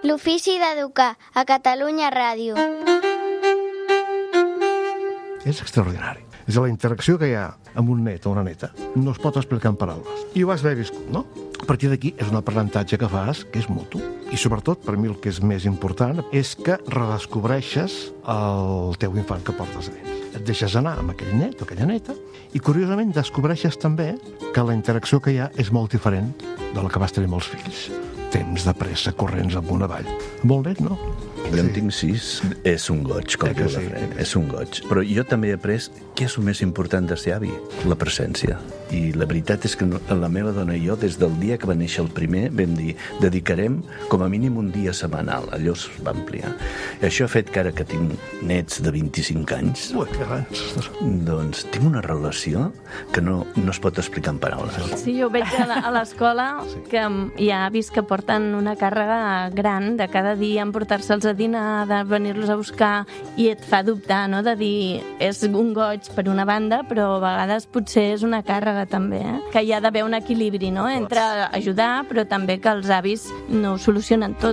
L'ofici d'educar a Catalunya Ràdio. És extraordinari. És la interacció que hi ha amb un net o una neta. No es pot explicar en paraules. I ho has d'haver viscut, no? A partir d'aquí és un aprenentatge que fas que és mutu. I sobretot, per mi el que és més important és que redescobreixes el teu infant que portes dins. Et deixes anar amb aquell net o aquella neta i, curiosament, descobreixes també que la interacció que hi ha és molt diferent de la que vas tenir amb els fills. Temps de pressa, corrents amunt avall. Molt net, no? Jo en tinc 6. És un goig, com diu la Fred. És un goig. Però jo també he après què és el més important de ser avi? La presència. I la veritat és que la meva dona i jo, des del dia que va néixer el primer, vam dir, dedicarem com a mínim un dia setmanal. Allò es va ampliar. I això ha fet que ara que tinc nets de 25 anys, doncs tinc una relació que no es pot explicar en paraules. Sí, jo veig a l'escola que hi ha avis que porten una càrrega gran de cada dia emportar-se'ls a dinar, de venir-los a buscar, i et fa dubtar, no?, de dir, és un goig per una banda, però a vegades potser és una càrrega també, que hi ha d'haver un equilibri, no?, entre ajudar, però també que els avis no ho solucionen tot.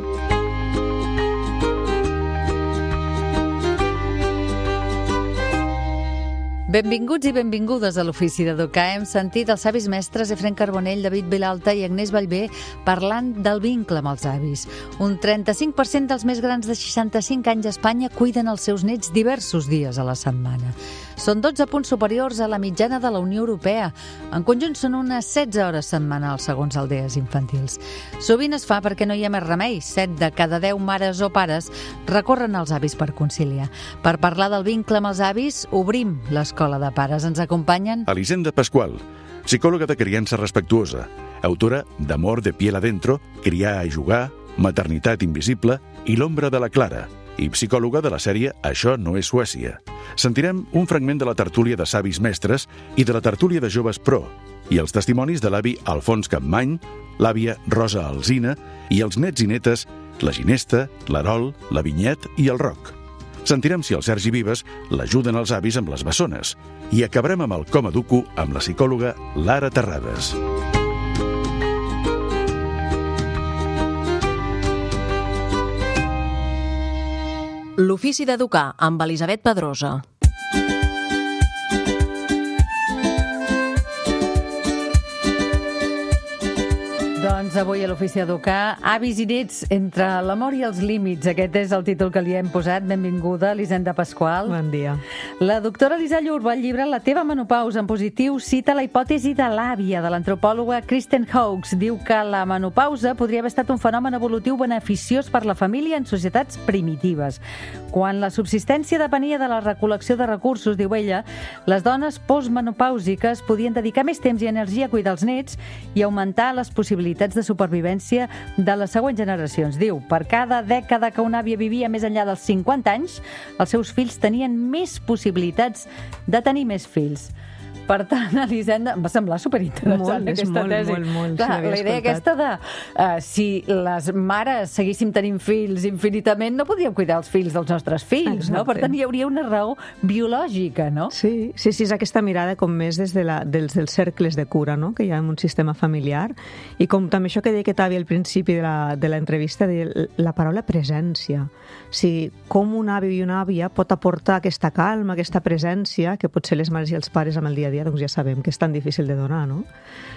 Benvinguts i benvingudes a l'Ofici d'Educar. Hem sentit els avis mestres Efrén Carbonell, David Vilalta i Agnès Vallvé parlant del vincle amb els avis. Un 35% dels més grans de 65 anys a Espanya cuiden els seus nets diversos dies a la setmana. Són 12 punts superiors a la mitjana de la Unió Europea. En conjunt són unes 16 hores setmanals, segons Aldees Infantils. Sovint es fa perquè no hi ha més remei. 7 de cada 10 mares o pares recorren als avis per conciliar. Per parlar del vincle amb els avis, obrim l'Escola de Pares. Ens acompanyen Elisenda Pasqual, psicòloga de criança respectuosa, autora d'Amor de piel adentro, Criar i jugar, Maternitat invisible i L'ombra de la Clara, i psicòloga de la sèrie Això no és Suècia. Sentirem un fragment de la tertúlia de savis mestres i de la tertúlia de joves pro, i els testimonis de l'avi Alfons Campmany, l'àvia Rosa Alsina i els nets i netes, la Ginesta, l'Arol, la Vinyet i el Roc. Sentirem si el Sergi Vives l'ajuden els avis amb les bessones. I acabarem amb el Com Educo amb la psicòloga Lara Terrades. L'Ofici d'Educar amb Elisabet Pedrosa. Doncs avui a l'Ofici d'Educar, avis i nets entre l'amor i els límits. Aquest és el títol que li hem posat. Benvinguda, Elisenda Pasqual. Bon dia. La doctora Elisa Llurba, al llibre La teva menopausa en positiu, cita la hipòtesi de l'àvia de l'antropòloga Kristen Hawkes. Diu que la menopausa podria haver estat un fenomen evolutiu beneficiós per la família en societats primitives. Quan la subsistència depenia de la recol·lecció de recursos, diu ella, les dones postmenopàusiques podien dedicar més temps i energia a cuidar els nets i augmentar les possibilitats de supervivència de les següents generacions. Diu, per cada dècada que una àvia vivia més enllà dels 50 anys, els seus fills tenien més possibilitats de tenir més fills. Per tant, Elisenda, em va semblar superinteressant aquesta tesi. Molt. Clar, la idea aquesta de si les mares seguíssim tenint fills infinitament, no podríem cuidar els fills dels nostres fills, no? Per tant, hi hauria una raó biològica, no? Sí, és aquesta mirada com més des dels cercles de cura, no?, que hi ha en un sistema familiar. I com també això que deia que t'avi al principi de l'entrevista, la paraula presència. Sí, com un avi i una àvia pot aportar aquesta calma, aquesta presència, que potser les mares i els pares amb el dia a dia, doncs ja sabem que és tan difícil de donar, no?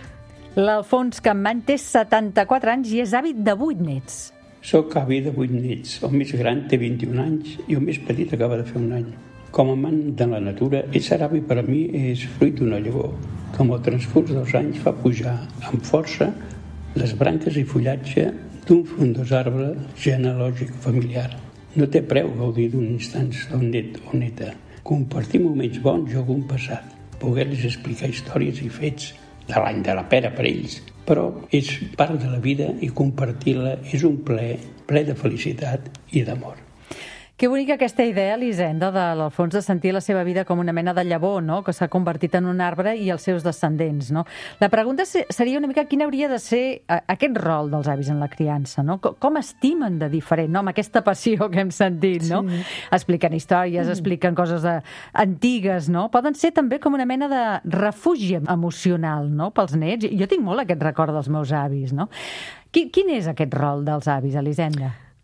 L'Alfons Campmany té 74 anys i és avi de 8 nets. Soc avi de 8 nets. El més gran té 21 anys i el més petit acaba de fer un any. Com a amant de la natura, ésser avi per a mi és fruit d'una llavor, que amb el transcurs dels anys fa pujar amb força les branques i fullatge d'un frondós arbre genealògic familiar. No té preu gaudir d'un instant del net o neta. Compartir moments bons o algun passat. Poder-los explicar històries i fets de l'any de la pera per ells. Però és part de la vida i compartir-la és un ple de felicitat i d'amor. Que bonica aquesta idea, Elisenda, de l'Alfons de sentir la seva vida com una mena de llavor, no?, que s'ha convertit en un arbre i els seus descendents, no? La pregunta seria una mica quin hauria de ser aquest rol dels avis en la criança, no? Com estimen de diferent, no?, amb aquesta passió que hem sentit, no? Sí. Expliquen històries, expliquen coses antigues, no? Poden ser també com una mena de refugi emocional, no?, pels nets. Jo tinc molt aquest record dels meus avis, no? Quin és aquest rol dels avis, Elisenda?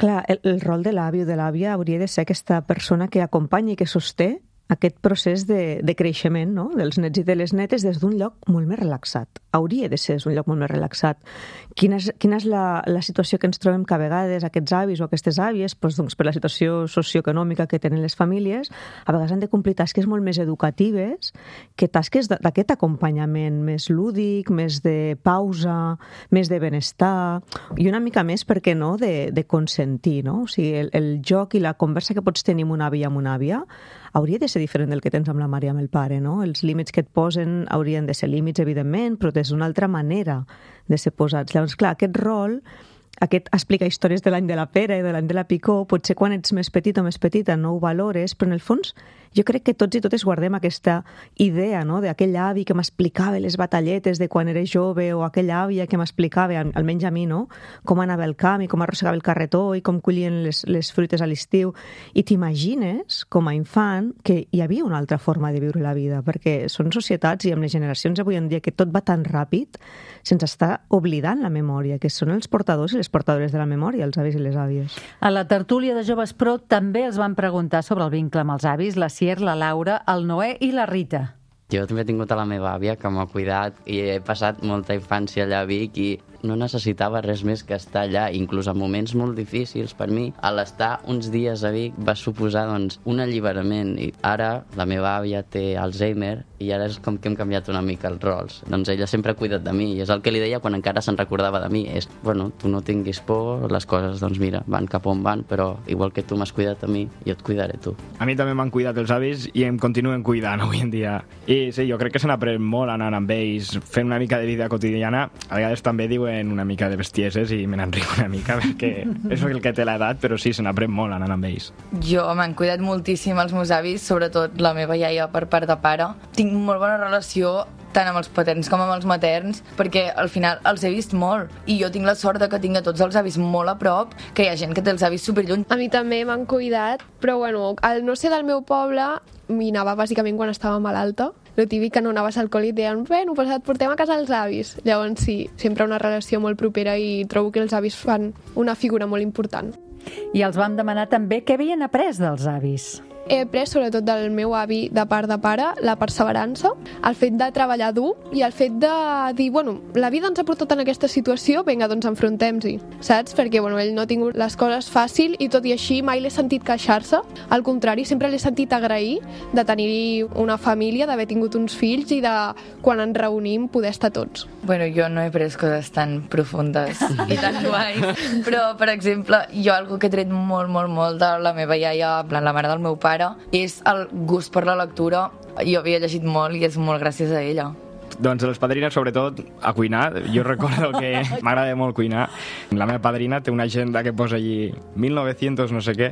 Clar, el rol de l'avi o de l'àvia hauria de ser aquesta persona que acompanya i que sosté aquest procés de creixement, no?, dels nets i de les netes des d'un lloc molt més relaxat. Hauria de ser un lloc molt més relaxat. Quina és la situació que ens trobem que a vegades aquests avis o aquestes àvies, doncs, per la situació socioeconòmica que tenen les famílies, a vegades han de complir tasques molt més educatives que tasques d'aquest acompanyament més lúdic, més de pausa, més de benestar, i una mica més, per què no, de consentir, no? O sigui, el joc i la conversa que pots tenir amb un avi i amb una àvia hauria de ser diferent del que tens amb la mare i amb el pare, no? Els límits que et posen haurien de ser límits, evidentment, però des d'una altra manera de ser posats. Llavors, clar, aquest rol, aquest explicar històries de l'any de la pera i de l'any de la picó, potser quan ets més petit o més petita no ho valores, però en el fons jo crec que tots i totes guardem aquesta idea, no?, d'aquell avi que m'explicava les batalletes de quan era jove, o aquella àvia que m'explicava, almenys a mi, no?, com anava al camp i com arrossegava el carretó i com collien les fruites a l'estiu. I t'imagines, com a infant, que hi havia una altra forma de viure la vida, perquè són societats i amb les generacions avui en dia que tot va tan ràpid, se'ns està oblidant la memòria, que són els portadors i les portadores de la memòria, els avis i les àvies. A la tertúlia de Joves Pro també els van preguntar sobre el vincle amb els avis, la Sier, la Laura, el Noé i la Rita. Jo també he tingut a la meva àvia que m'ha cuidat i he passat molta infància allà a Vic i no necessitava res més que estar allà, inclús en moments molt difícils per mi. A l'estar uns dies a Vic va suposar, doncs, un alliberament. I ara la meva àvia té Alzheimer i ara és com que hem canviat una mica els rols. Doncs ella sempre ha cuidat de mi i és el que li deia quan encara se'n recordava de mi. És, bueno, tu no tinguis por, les coses, doncs mira, van cap on van, però igual que tu m'has cuidat a mi, jo et cuidaré tu. A mi també m'han cuidat els avis i em continuen cuidant avui en dia. I sí, jo crec que se n'aprèn molt anant amb ells, fent una mica de vida quotidiana. A vegades també diuen una mica de bestieses i me n'enrico una mica perquè és el que té l'edat, però sí, se n'aprèn molt anant amb ells. Jo m'han cuidat moltíssim els meus avis, sobretot la meva iaia per part de pare. Tinc molt bona relació tant amb els paterns com amb els materns, perquè al final els he vist molt. I jo tinc la sort de que tinc a tots els avis molt a prop, que hi ha gent que té els avis superlluny. A mi també m'han cuidat, però bueno, al no ser del meu poble, m'hi anava bàsicament quan estava malalta. Lo típic que no anaves al col·le i et deien, bueno, pues et portem a casa els avis. Llavors sí, sempre una relació molt propera i trobo que els avis fan una figura molt important. I els vam demanar també què havien après dels avis. He après, sobretot del meu avi de part de pare, la perseverança, el fet de treballar dur i el fet de dir, bueno, la vida ens ha portat en aquesta situació, vinga, doncs enfrontem-s'hi, saps? Perquè, bueno, ell no ha tingut les coses fàcil i tot i així mai l'he sentit queixar-se. Al contrari, sempre l'he sentit agrair de tenir una família, d'haver tingut uns fills i de, quan ens reunim, poder estar tots. Bueno, jo no he après coses tan profundes i tan guais, però, per exemple, jo algo que he tret molt, molt, molt de la meva iaia, en plan, la mare del meu pare, és el gust per la lectura. Jo havia llegit molt i és molt gràcies a ella. Doncs les padrines, sobretot, a cuinar. Jo recordo que m'agrada molt cuinar. La meva padrina té una agenda que posa allí 1900 no sé què,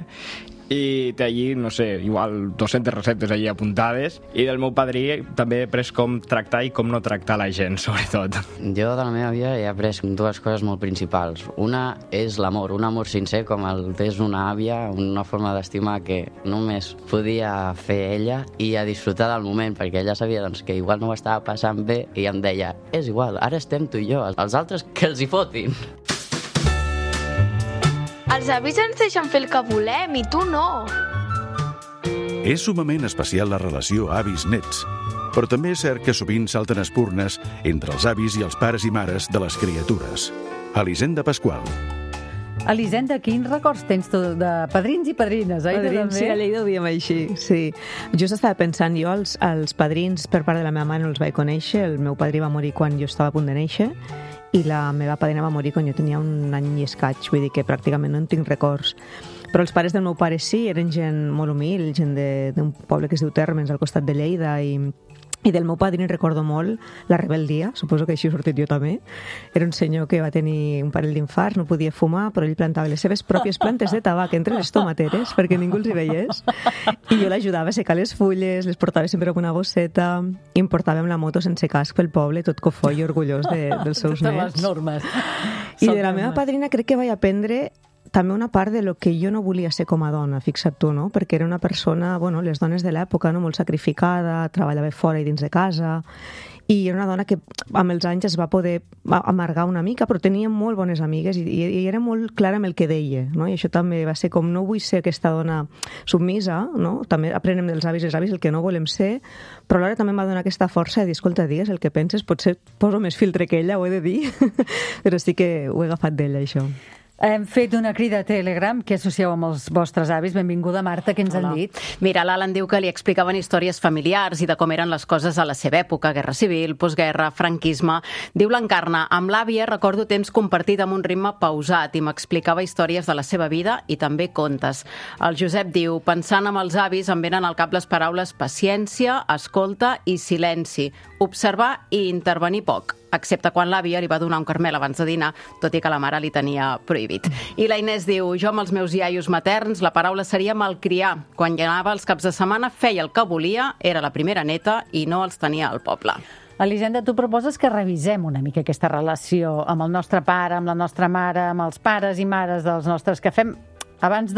i té allí, no sé, igual 200 receptes allí apuntades, i del meu padrí també he après com tractar i com no tractar la gent, sobretot. Jo de la meva vida he après dues coses molt principals. Una és l'amor, un amor sincer com el és una àvia, una forma d'estimar que només podia fer ella i a disfrutar del moment, perquè ella sabia doncs, que igual no ho estava passant bé i em deia, és igual, ara estem tu i jo, els altres que els hi fotin. Els avis ens deixen fer el que volem i tu no. És sumament especial la relació avis-nets, però també és cert que sovint salten espurnes entre els avis i els pares i mares de les criatures. Elisenda Pasqual. Elisenda, quins records tens tu de padrins i padrines? Padrins, sí, a Lleida ho diem així, sí. Just estava pensant, jo els padrins per part de la meva mare no els vaig conèixer, el meu padrí va morir quan jo estava a punt de néixer, i la meva padrina va morir quan jo tenia un any i escaig, vull dir que pràcticament no en tinc records. Però els pares del meu pare sí, eren gent molt humil, gent d'un poble que es diu Térmens, al costat de Lleida, i del meu padrí recordo molt la rebeldia, suposo que així he sortit jo també. Era un senyor que va tenir un parell d'infarts, no podia fumar, però ell plantava les seves pròpies plantes de tabac entre les tomateres perquè ningú els hi veiés. I jo l'ajudava a secar les fulles, les portava sempre amb una bosseta, i em portàvem la moto sense casc pel poble, tot cofoi i orgullós dels seus nets. Totes les normes. I de la meva padrina crec que vaig aprendre també una part de lo que jo no volia ser com a dona, fixa't tu, no? Perquè era una persona, bueno, les dones de l'època, no? Molt sacrificada, treballava fora i dins de casa, i era una dona que amb els anys es va poder amargar una mica, però tenia molt bones amigues i era molt clara amb el que deia, no? I això també va ser com, no vull ser aquesta dona submisa, no? També aprenem dels avis i les avis el que no volem ser, però alhora també em va donar aquesta força de dir, escolta, digues el que penses, potser poso més filtre que ella, ho he de dir, però sí que ho he agafat d'ella, això. Hem fet una crida a Telegram que associeu amb els vostres avis. Benvinguda, Marta, què ens han dit? Mira, l'Alan diu que li explicaven històries familiars i de com eren les coses a la seva època, guerra civil, postguerra, franquisme. Diu l'Encarna, amb l'àvia recordo temps compartit amb un ritme pausat i m'explicava històries de la seva vida i també contes. El Josep diu, pensant amb els avis em venen al cap les paraules paciència, escolta i silenci, observar i intervenir poc, excepte quan l'àvia li va donar un carmel abans de dinar, tot i que la mare li tenia prohibit. I la Inés diu, jo amb els meus iaios materns la paraula seria malcriar. Quan anava els caps de setmana feia el que volia, era la primera neta i no els tenia al poble. Elisenda, tu proposes que revisem una mica aquesta relació amb el nostre pare, amb la nostra mare, amb els pares i mares dels nostres, que fem abans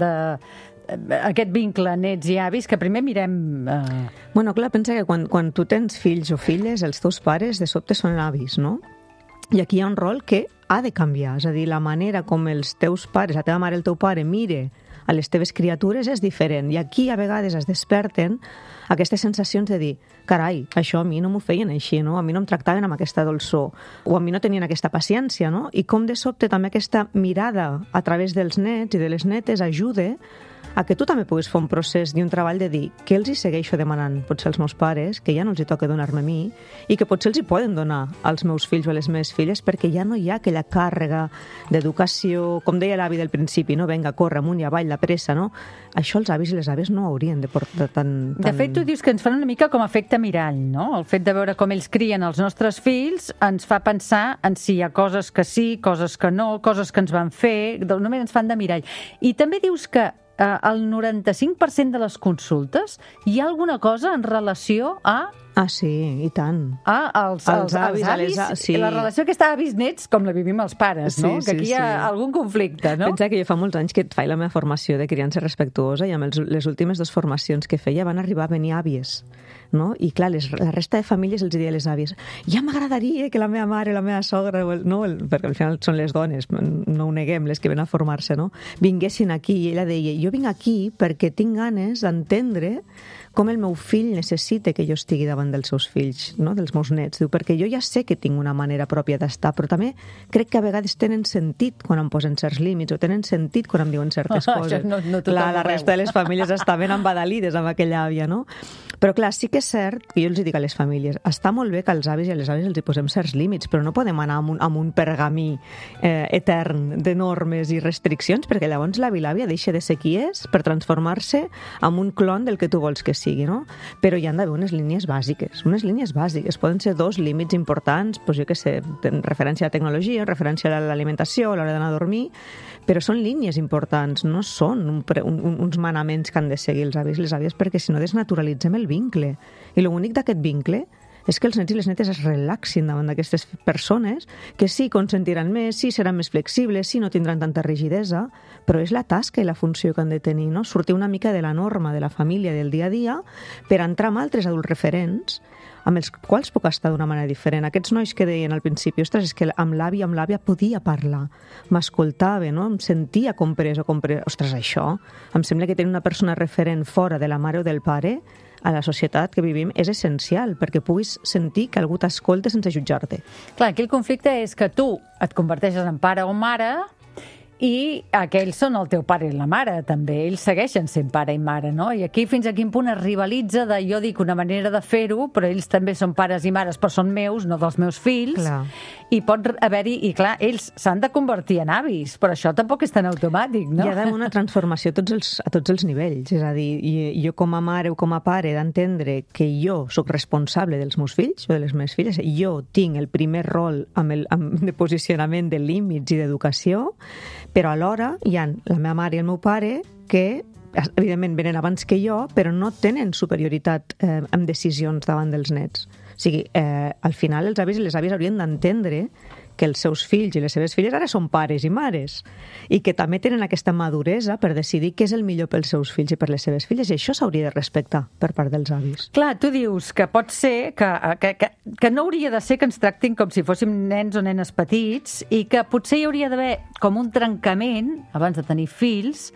aquest vincle nets i avis, que primer mirem... Bueno, clar, pensa que quan tu tens fills o filles, els teus pares de sobte són avis, no? I aquí hi ha un rol que ha de canviar, és a dir, la manera com els teus pares, la teva mare, el teu pare, mire a les teves criatures és diferent. I aquí a vegades es desperten aquestes sensacions de dir, carai, això a mi no m'ho feien així, no? A mi no em tractaven amb aquesta dolçor, o a mi no tenien aquesta paciència, no? I com de sobte també aquesta mirada a través dels nets i de les netes ajuda a que tu també puguis fer un procés i un treball de dir què els hi segueixo demanant, potser als meus pares, que ja no els hi toca donar-me a mi, i que potser els hi poden donar als meus fills o a les meves filles, perquè ja no hi ha aquella càrrega d'educació, com deia l'avi del principi, no? Vinga, corre amunt i avall, la pressa, no? Això els avis i les àvies no haurien de portar tan... De fet, tu dius que ens fan una mica com efecte mirall, no? El fet de veure com ells crien els nostres fills ens fa pensar en si hi ha coses que sí, coses que no, coses que ens van fer, només ens fan de mirall. I també dius que al 95% de les consultes hi ha alguna cosa en relació a... Ah, sí, i tant. Els avis, sí. La relació aquesta avis-nets, com la vivim els pares, no? Sí, que aquí hi ha algun conflicte, no? Pensa que jo fa molts anys que faig la meva formació de criança respectuosa i amb les últimes 2 formacions que feia van arribar a venir àvies, no? I clar, la resta de famílies els deia a les àvies, ja m'agradaria que la meva mare, la meva sogra, perquè al final són les dones, no ho neguem, les que ven a formar-se, no? Vinguessin aquí, i ella deia, jo vinc aquí perquè tinc ganes d'entendre com el meu fill necessita que jo estigui davant dels seus fills, no? Dels meus nets. Diu, perquè jo ja sé que tinc una manera pròpia d'estar, però també crec que a vegades tenen sentit quan em posen certs límits o tenen sentit quan em diuen certes coses. No clar, la resta de les famílies estaven embadalides amb aquella àvia, no? Però clar, sí que és cert, que jo els dic a les famílies, està molt bé que als avis i a les àvies els hi posem certs límits, però no podem anar amb un pergamí etern de normes i restriccions, perquè llavors l'avi i l'àvia deixa de ser qui és per transformar-se en un clon del que tu vols que sigui, no? Però hi han d'haver unes línies bàsiques. Unes línies bàsiques. Poden ser 2 límits importants, doncs jo què sé, en referència a la tecnologia, en referència a l'alimentació, a l'hora d'anar a dormir, però són línies importants, no són uns manaments que han de seguir els avis i les àvies, perquè si no desnaturalitzem el vincle. I l'únic d'aquest vincle és que els nets i les netes es relaxin davant d'aquestes persones, que sí, consentiran més, sí, seran més flexibles, sí, no tindran tanta rigidesa, però és la tasca i la funció que han de tenir, no? Sortir una mica de la norma, de la família, del dia a dia, per entrar amb altres adults referents amb els quals puc estar d'una manera diferent. Aquests nois que deien al principi, ostres, és que amb l'avi i amb l'àvia podia parlar, m'escoltava, no? Em sentia comprès o comprès. Ostres, això, em sembla que tenir una persona referent fora de la mare o del pare a la societat que vivim és essencial perquè puguis sentir que algú t'escolta sense jutjar-te. Clar, aquí el conflicte és que tu et converteixes en pare o mare i aquells són el teu pare i la mare, també. Ells segueixen sent pare i mare, no? I aquí fins a quin punt es rivalitza de, jo dic, una manera de fer-ho, però ells també són pares i mares, però són meus, no dels meus fills. Clar. I pot haver-hi, i clar, ells s'han de convertir en avis, però això tampoc és tan automàtic, no? Hi ha d'haver una transformació a tots els nivells, és a dir, jo com a mare o com a pare he d'entendre que jo sóc responsable dels meus fills o de les meves filles, jo tinc el primer rol de posicionament de límits i d'educació, però alhora hi ha la meva mare i el meu pare que evidentment venen abans que jo, però no tenen superioritat en decisions davant dels nets. O sigui, al final els avis i les àvies haurien d'entendre que els seus fills i les seves filles ara són pares i mares i que també tenen aquesta maduresa per decidir què és el millor pels seus fills i per les seves filles, i això s'hauria de respectar per part dels avis. Clar, tu dius que pot ser que no hauria de ser que ens tractin com si fóssim nens o nenes petits i que potser hi hauria d'haver com un trencament abans de tenir fills,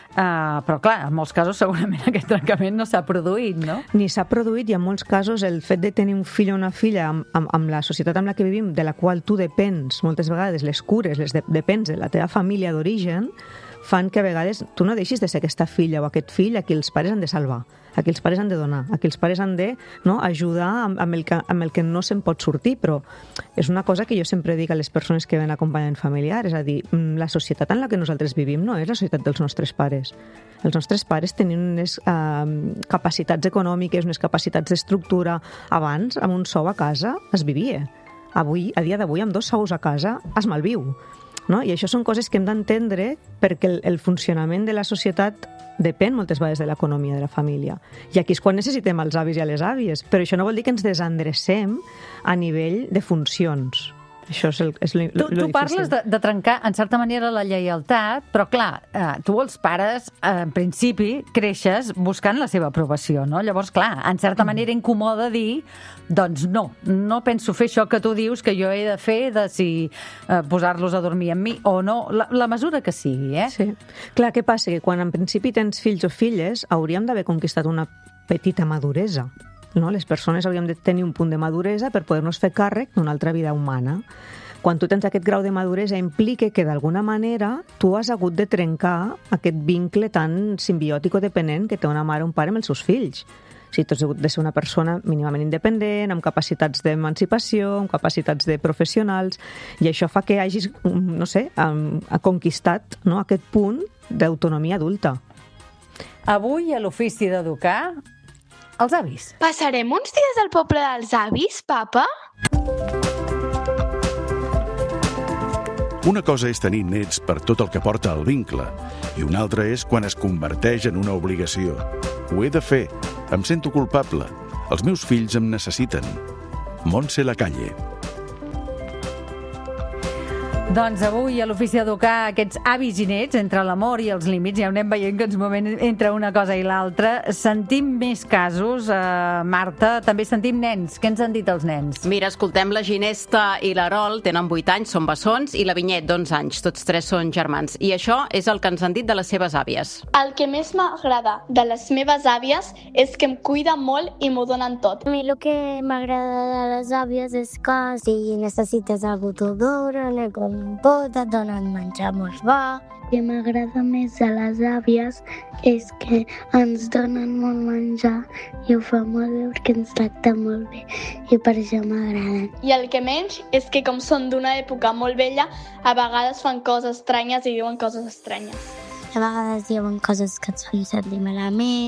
però clar, en molts casos segurament aquest trencament no s'ha produït, no? Ni s'ha produït, i en molts casos el fet de tenir un fill o una filla amb la societat amb la que vivim, de la qual tu depens, moltes vegades les cures depens de la teva família d'origen, fan que a vegades tu no deixis de ser aquesta filla o aquest fill a qui els pares han de salvar, a qui els pares han de donar, a qui els pares han de ajudar amb el que no se'n pot sortir, però és una cosa que jo sempre dic a les persones que ven acompanyant familiar, és a dir, la societat en la que nosaltres vivim no és la societat dels nostres pares. Els nostres pares tenien unes capacitats econòmiques, unes capacitats d'estructura. Abans, amb un sou a casa es vivia. Avui, a dia d'avui, amb 2 sous a casa es malviu. No? I això són coses que hem d'entendre perquè el funcionament de la societat depèn moltes vegades de l'economia de la família. I aquí és quan necessitem els avis i les àvies, però això no vol dir que ens desendrecem a nivell de funcions. Això és lo difícil. Tu parles de trencar, en certa manera, la lleialtat, però clar, tu els pares, en principi, creixes buscant la seva aprovació, no? Llavors, clar, en certa manera incomoda dir, doncs no penso fer això que tu dius que jo he de fer, de si posar-los a dormir amb mi o no, la mesura que sigui, eh? Sí. Clar, què passa? Que quan en principi tens fills o filles, hauríem d'haver conquistat una petita maduresa. No? Les persones hauríem de tenir un punt de maduresa per poder-nos fer càrrec d'una altra vida humana. Quan tu tens aquest grau de maduresa implica que d'alguna manera tu has hagut de trencar aquest vincle tan simbiòtic o dependent que té una mare o un pare amb els seus fills. O sigui, tu has hagut de ser una persona mínimament independent, amb capacitats d'emancipació, amb capacitats de professionals, i això fa que hagis, no sé, conquistat aquest punt d'autonomia adulta. Avui, a l'ofici d'educar, els avis. Passarem uns dies al poble dels avis, papa? Una cosa és tenir nets per tot el que porta el vincle, i una altra és quan es converteix en una obligació. Ho he de fer, em sento culpable, els meus fills em necessiten. Montse Lacalle. Doncs avui a l'ofici d'educar aquests avis i nets, entre l'amor i els límits, ja ho anem veient que ens movem entre una cosa i l'altra. Sentim més casos, Marta, també sentim nens. Què ens han dit els nens? Mira, escoltem la Ginesta i l'Arol, tenen 8 anys, són bessons, i la Vinyet, d'11 anys, tots 3 són germans. I això és el que ens han dit de les seves àvies. El que més m'agrada de les meves àvies és que em cuiden molt i m'ho donen tot. A mi el que m'agrada de les àvies és que si necessites algú t'ho donen, com pot, et donen menjar molt bo. El que m'agrada més de les àvies és que ens donen molt menjar i ho fa molt bé perquè ens tracten molt bé i per això m'agraden. I el que menys és que com són d'una època molt vella, a vegades fan coses estranyes i diuen coses estranyes. A vegades diuen coses que et fan sentir malament.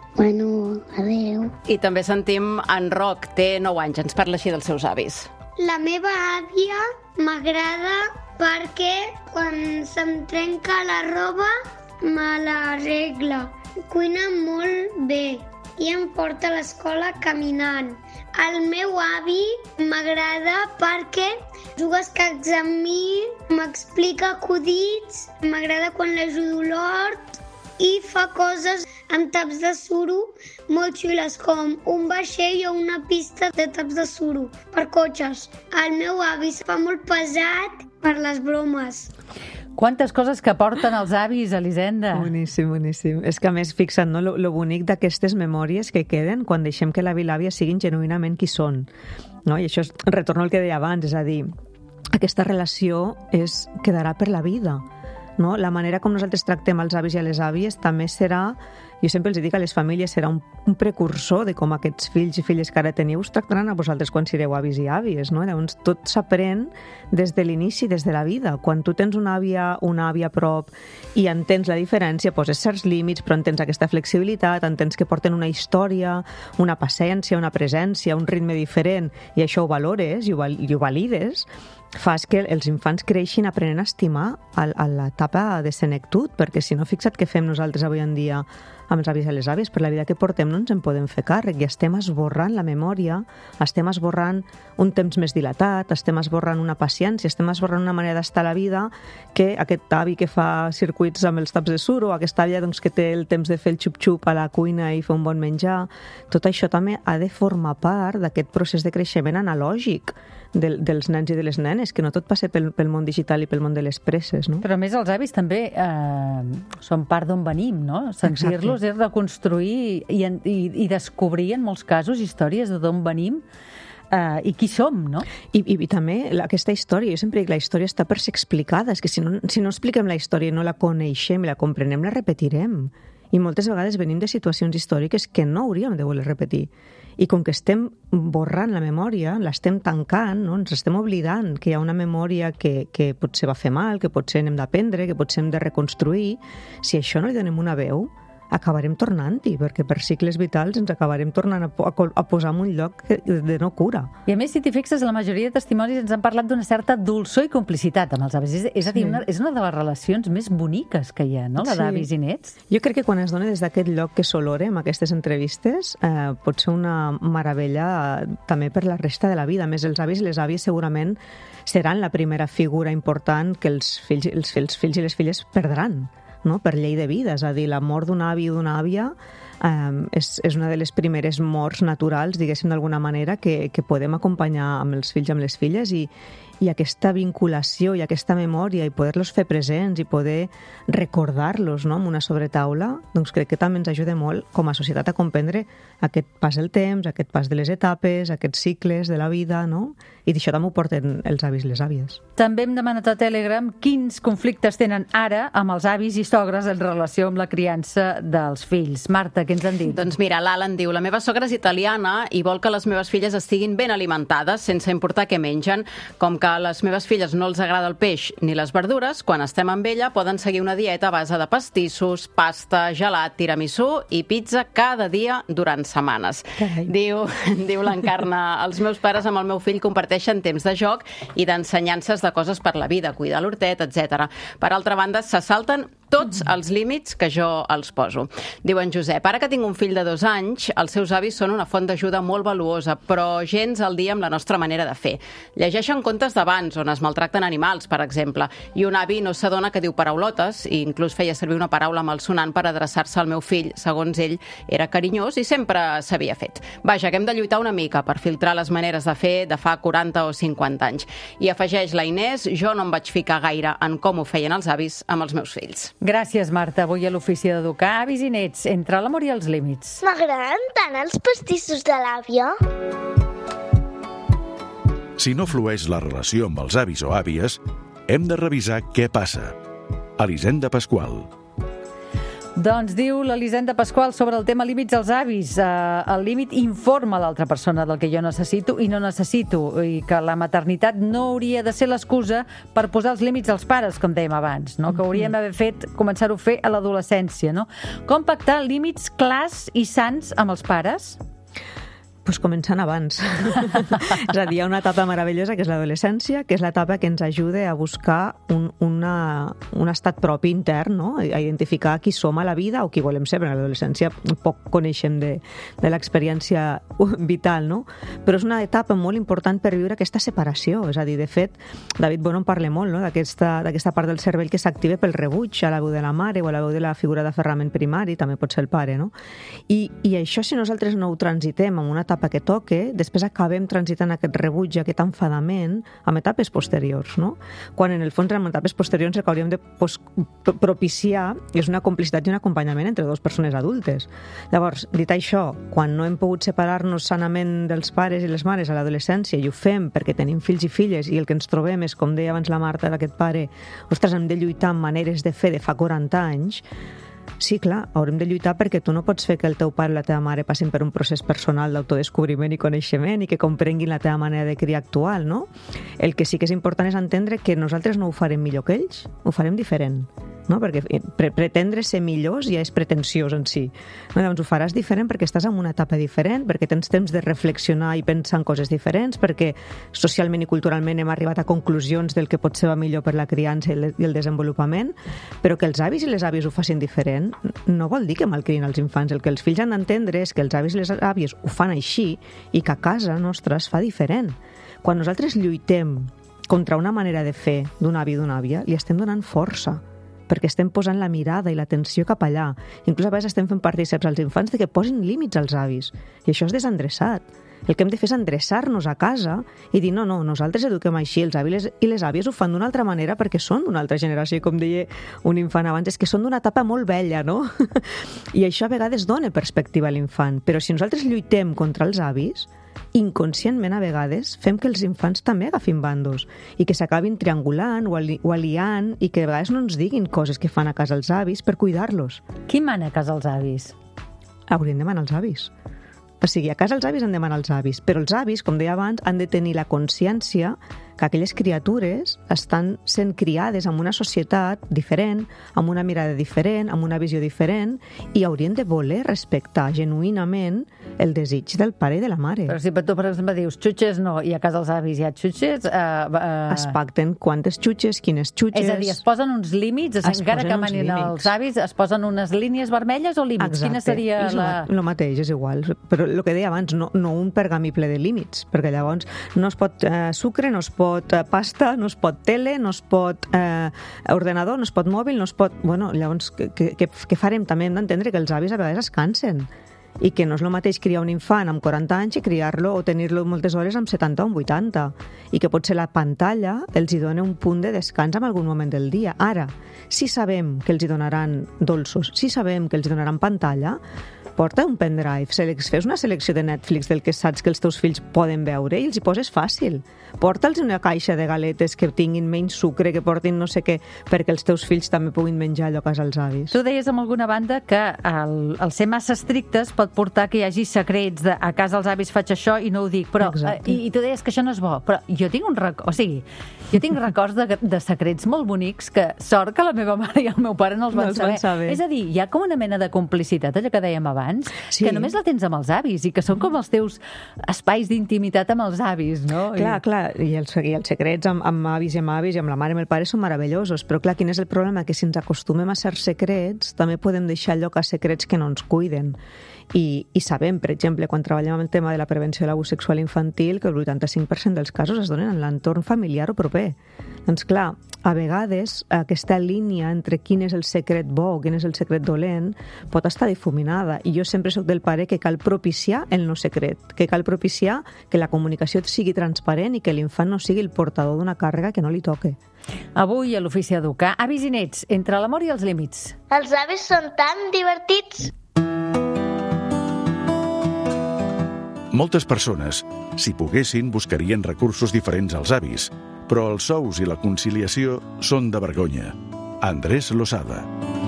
Bueno, adeu. I també sentim en Roc, té 9 anys, ens parla així dels seus avis. La meva àvia m'agrada perquè quan se'm trenca la roba me l'arregla. Cuina molt bé i em porta a l'escola caminant. El meu avi m'agrada perquè juga a escacs amb mi, m'explica acudits, m'agrada quan l'ajudo a l'hort i fa coses amb taps de suro molt xules, com un vaixell o una pista de taps de suro per cotxes. El meu avi es fa molt pesat per les bromes. Quantes coses que porten els avis, Elisenda. Boníssim, boníssim. És que a més, fixa't, no? Lo bonic d'aquestes memòries que queden quan deixem que l'avi i l'àvia siguin genuïnament qui són. No? I això és, retorno al que deia abans, és a dir, aquesta relació quedarà per la vida. No? La manera com nosaltres tractem els avis i les àvies també serà, jo sempre els dic a les famílies, serà un precursor de com aquests fills i filles que ara teniu us tractaran a vosaltres quan sereu avis i àvies. No? Llavors tot s'aprèn des de l'inici, des de la vida. Quan tu tens una àvia a prop i entens la diferència, poses certs límits, però entens aquesta flexibilitat, entens que porten una història, una paciència, una presència, un ritme diferent, i això ho valores i ho valides, fas que els infants creixin aprenent a estimar a l'etapa de senectut, perquè si no, fixa't què fem nosaltres avui en dia amb els avis i les àvies. Per la vida que portem no ens en podem fer càrrec i estem esborrant la memòria, estem esborrant un temps més dilatat, estem esborrant una paciència, estem esborrant una manera d'estar a la vida, que aquest avi que fa circuits amb els taps de suro, aquesta àvia doncs, que té el temps de fer el xup-xup a la cuina i fer un bon menjar, tot això també ha de formar part d'aquest procés de creixement analògic dels nens i de les nenes, que no tot passa pel món digital i pel món de les presses, no? Però a més els avis també són part d'on venim, no? Sentir-los és reconstruir i descobrir en molts casos històries de d'on venim i qui som, no? I també aquesta història, jo sempre dic, la història està per ser explicada, és que si no expliquem la història i no la coneixem i la comprenem, la repetirem. I moltes vegades venim de situacions històriques que no hauríem de voler repetir. I com que estem borrant la memòria, l'estem tancant, no? Ens estem oblidant que hi ha una memòria que potser va fer mal, que potser n'hem d'aprendre, que potser hem de reconstruir. Si a això no li donem una veu, acabarem tornant-hi, perquè per cicles vitals ens acabarem tornant a posar en un lloc de no cura. I a més, si t'hi fixes, la majoria de testimonis ens han parlat d'una certa dolçor i complicitat amb els avis. És a dir, és una de les relacions més boniques que hi ha, no?, la d'avis i nets. Jo crec que quan es dona des d'aquest lloc que s'olorem aquestes entrevistes, pot ser una meravella també per la resta de la vida. A més, els avis i les àvies segurament seran la primera figura important que els fills i les filles perdran, no? Per llei de vida, és a dir, la mort d'un avi o d'una àvia és una de les primeres morts naturals, diguéssim d'alguna manera, que podem acompanyar amb els fills i amb les filles, i aquesta vinculació i aquesta memòria i poder-los fer presents i poder recordar-los, no?, amb una sobretaula, doncs crec que també ens ajuda molt com a societat a comprendre aquest pas del temps, aquest pas de les etapes, aquests cicles de la vida, no? I d'això també ho porten els avis i les àvies. També hem demanat a Telegram quins conflictes tenen ara amb els avis i sogres en relació amb la criança dels fills. Marta, què ens han dit? Doncs mira, l'Alan diu: la meva sogra és italiana i vol que les meves filles estiguin ben alimentades sense importar què mengen. Com que a les meves filles no els agrada el peix ni les verdures, quan estem amb ella poden seguir una dieta a base de pastissos, pasta, gelat, tiramisú i pizza cada dia durant setmanes. Diu l'Encarna: els meus pares amb el meu fill comparteixen temps de joc i d'ensenyances de coses per la vida, cuidar l'hortet, etc. Per altra banda, se salten tots els límits que jo els poso. Diu en Josep: ara que tinc un fill de 2 anys, els seus avis són una font d'ajuda molt valuosa, però gens al dia amb la nostra manera de fer. Llegeixen contes d'abans, on es maltracten animals, per exemple, i un avi no s'adona que diu paraulotes, i inclús feia servir una paraula malsonant per adreçar-se al meu fill. Segons ell, era carinyós i sempre s'havia fet. Vaja, que hem de lluitar una mica per filtrar les maneres de fer de fa 40 o 50 anys. I afegeix la Inés: jo no em vaig ficar gaire en com ho feien els avis amb els meus fills. Gràcies, Marta. Avui a l'Ofici d'Educar avis i nets, entre l'amor i els límits. M'agraden tant els pastissos de l'àvia. Si no flueix la relació amb els avis o àvies, hem de revisar què passa. Elisenda Pasqual. Doncs diu l'Elisenda Pasqual sobre el tema límits als avis. El límit informa l'altra persona del que jo necessito i no necessito, i que la maternitat no hauria de ser l'excusa per posar els límits als pares, com dèiem abans, no? Que hauríem d'haver començar-ho a fer a l'adolescència, no? Com pactar límits clars i sants amb els pares? Pues començant abans. És a dir, hi ha una etapa meravellosa que és l'adolescència, que és l'etapa que ens ajuda a buscar un estat propi intern, no? A identificar qui som a la vida o qui volem ser, perquè a l'adolescència poc coneixem de l'experiència vital, no? Però és una etapa molt important per viure aquesta separació. És a dir, de fet, David Bono en parla molt, no?, d'aquesta part del cervell que s'activa pel rebuig a la veu de la mare o a la veu de la figura d'aferrament primari, també pot ser el pare, no? I això, si nosaltres no ho transitem en una etapa que toque, després acabem transitant aquest rebuig, aquest enfadament, amb etapes posteriors, no? Quan en el fons en etapes posteriors el que hauríem de propiciar és una complicitat i un acompanyament entre dues persones adultes. Llavors, dit això, quan no hem pogut separar-nos sanament dels pares i les mares a l'adolescència i ho fem perquè tenim fills i filles i el que ens trobem és, com deia abans la Marta, d'aquest pare, ostres, hem de lluitar amb maneres de fer de fa 40 anys. Sí, clar, haurem de lluitar perquè tu no pots fer que el teu pare i la teva mare passin per un procés personal d'autodescobriment i coneixement i que comprenguin la teva manera de criar actual, no? El que sí que és important és entendre que nosaltres no ho farem millor que ells, ho farem diferent. no? Perquè pretendre ser millors ja és pretensiós en si. No? Llavors ho faràs diferent perquè estàs en una etapa diferent, perquè tens temps de reflexionar i pensar en coses diferents, perquè socialment i culturalment hem arribat a conclusions del que pot ser millor per la criança i el desenvolupament, però que els avis i les àvies ho facin diferent no vol dir que malcriïn els infants. El que els fills han d'entendre és que els avis i les àvies ho fan així i que a casa nostra es fa diferent. Quan nosaltres lluitem contra una manera de fer d'un avi i d'una àvia, li estem donant força, perquè estem posant la mirada i l'atenció cap allà. Inclús a vegades estem fent partíceps als infants de que posin límits als avis, i això és desendreçat. El que hem de fer és endreçar-nos a casa i dir, no, nosaltres eduquem així, els avis i les àvies ho fan d'una altra manera perquè són d'una altra generació, i com deia un infant abans, és que són d'una etapa molt vella, no? I això a vegades dona perspectiva a l'infant, però si nosaltres lluitem contra els avis, inconscientment a vegades fem que els infants també agafin bandos i que s'acabin triangulant o aliant i que a vegades no ens diguin coses que fan a casa els avis per cuidar-los. Qui mana a casa els avis? Haurien de manar els avis. O sigui, a casa els avis han de manar els avis, però els avis, com deia abans, han de tenir la consciència que aquelles criatures estan sent criades en una societat diferent, amb una mirada diferent, amb una visió diferent, i haurien de voler respectar genuïnament el desig del pare i de la mare. Però si tu, per exemple, dius xutxes no, i a casa els avis hi ha xutxes... Es pacten quantes xutxes, quines xutxes... És a dir, es posen uns límits, encara que manin els avis, es posen unes línies vermelles o límits? Exacte. Quina seria el mateix, és igual. Però el que deia abans, no un pergamí ple de límits, perquè llavors no es pot sucre, no es pot pasta, no es pot tele, no es pot ordenador, no es pot mòbil, no es pot... Bueno, llavors, què farem? També hem d'entendre que els avis a vegades es cansen i que no és el mateix criar un infant amb 40 anys i criar-lo o tenir-lo moltes hores amb 70 o amb 80, i que potser la pantalla els hi dona un punt de descans en algun moment del dia. Ara, si sabem que els hi donaran dolços, si sabem que els hi donaran pantalla, porta un pendrive, fes una selecció de Netflix del que saps que els teus fills poden veure i els hi poses fàcil. Porta'ls una caixa de galetes que tinguin menys sucre, que portin no sé què, perquè els teus fills també puguin menjar allò a casa als avis. Tu deies amb alguna banda que el ser massa estrictes pot portar que hi hagi secrets de a casa els avis faig això i no ho dic, però i tu deies que això no és bo, però jo tinc jo tinc records de secrets molt bonics que sort que la meva mare i el meu pare no els van saber. És a dir, hi ha com una mena de complicitat, allò que dèiem abans, que només la tens amb els avis i que són com els teus espais d'intimitat amb els avis, no? Clar, i els secrets amb avis i amb avis i amb la mare i amb el pare són meravellosos, però clar, quin és el problema? Que si ens acostumem a certs secrets, també podem deixar lloc a secrets que no ens cuiden. I sabem, per exemple, quan treballem amb el tema de la prevenció de l'abús sexual infantil, que el 85% dels casos es donen en l'entorn familiar o proper. Doncs clar, a vegades aquesta línia entre quin és el secret bo o quin és el secret dolent pot estar difuminada, i jo sempre soc del pare que cal propiciar el no secret, que cal propiciar que la comunicació sigui transparent i que l'infant no sigui el portador d'una càrrega que no li toque. Avui a l'Ofici Educar, avis i nets, entre l'amor i els límits. Els avis són tan divertits. Moltes persones, si poguessin, buscarien recursos diferents als avis, però els sous i la conciliació són de vergonya. Andrés Losada.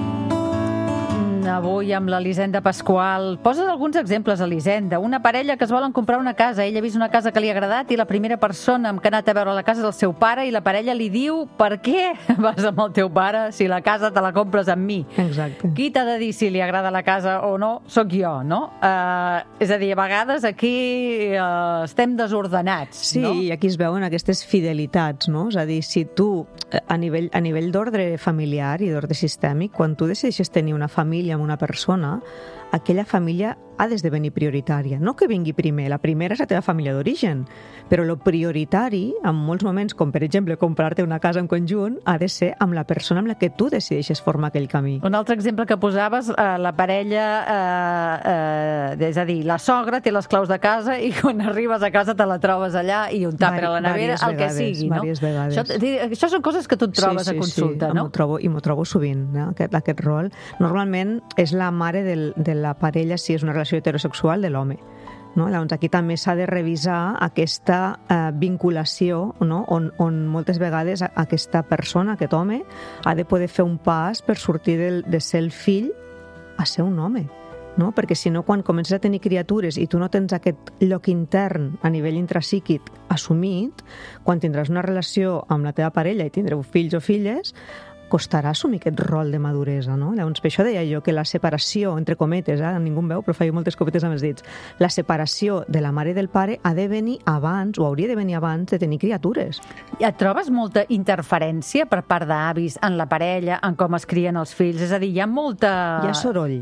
Avui amb l'Elisenda Pasqual. Poses alguns exemples, Elisenda. Una parella que es volen comprar una casa. Ella ha vist una casa que li ha agradat i la primera persona amb què ha anat a veure la casa és el seu pare, i la parella li diu: per què vas amb el teu pare si la casa te la compres amb mi? Exacte. Qui t'ha de dir si li agrada la casa o no? Soc jo, no? És a dir, a vegades aquí estem desordenats, sí, no? Sí, i aquí es veuen aquestes fidelitats, no? És a dir, si tu, a nivell d'ordre familiar i d'ordre sistèmic, quan tu decideixes tenir una família amb una persona, aquella família ha d'esdevenir prioritària. No que vingui primer, la primera és la teva família d'origen, però lo prioritari, en molts moments, com per exemple comprar-te una casa en conjunt, ha de ser amb la persona amb la que tu decideixes formar aquell camí. Un altre exemple que posaves, la parella, és a dir, la sogra té les claus de casa i quan arribes a casa te la trobes allà i un tàper a la nevera, el que sigui, no? Vàries vegades. Això són coses que tu et trobes a consulta, no? M'ho trobo sovint, aquest rol. Normalment és la mare de la parella, si és una relació heterosexual, de l'home. No? Llavors aquí també s'ha de revisar aquesta vinculació, no? on moltes vegades aquesta persona, aquest home, ha de poder fer un pas per sortir de ser el fill a ser un home. No? Perquè si no, quan comences a tenir criatures i tu no tens aquest lloc intern a nivell intrapsíquic assumit, quan tindràs una relació amb la teva parella i tindreu fills o filles, costarà assumir aquest rol de maduresa, no? Llavors, per això deia jo que la separació, entre cometes, ningú em veu, però faig moltes cometes amb els dits, la separació de la mare i del pare ha de venir abans, o hauria de venir abans, de tenir criatures. Et trobes molta interferència per part d'avis en la parella, en com es crien els fills? És a dir, hi ha molta... Hi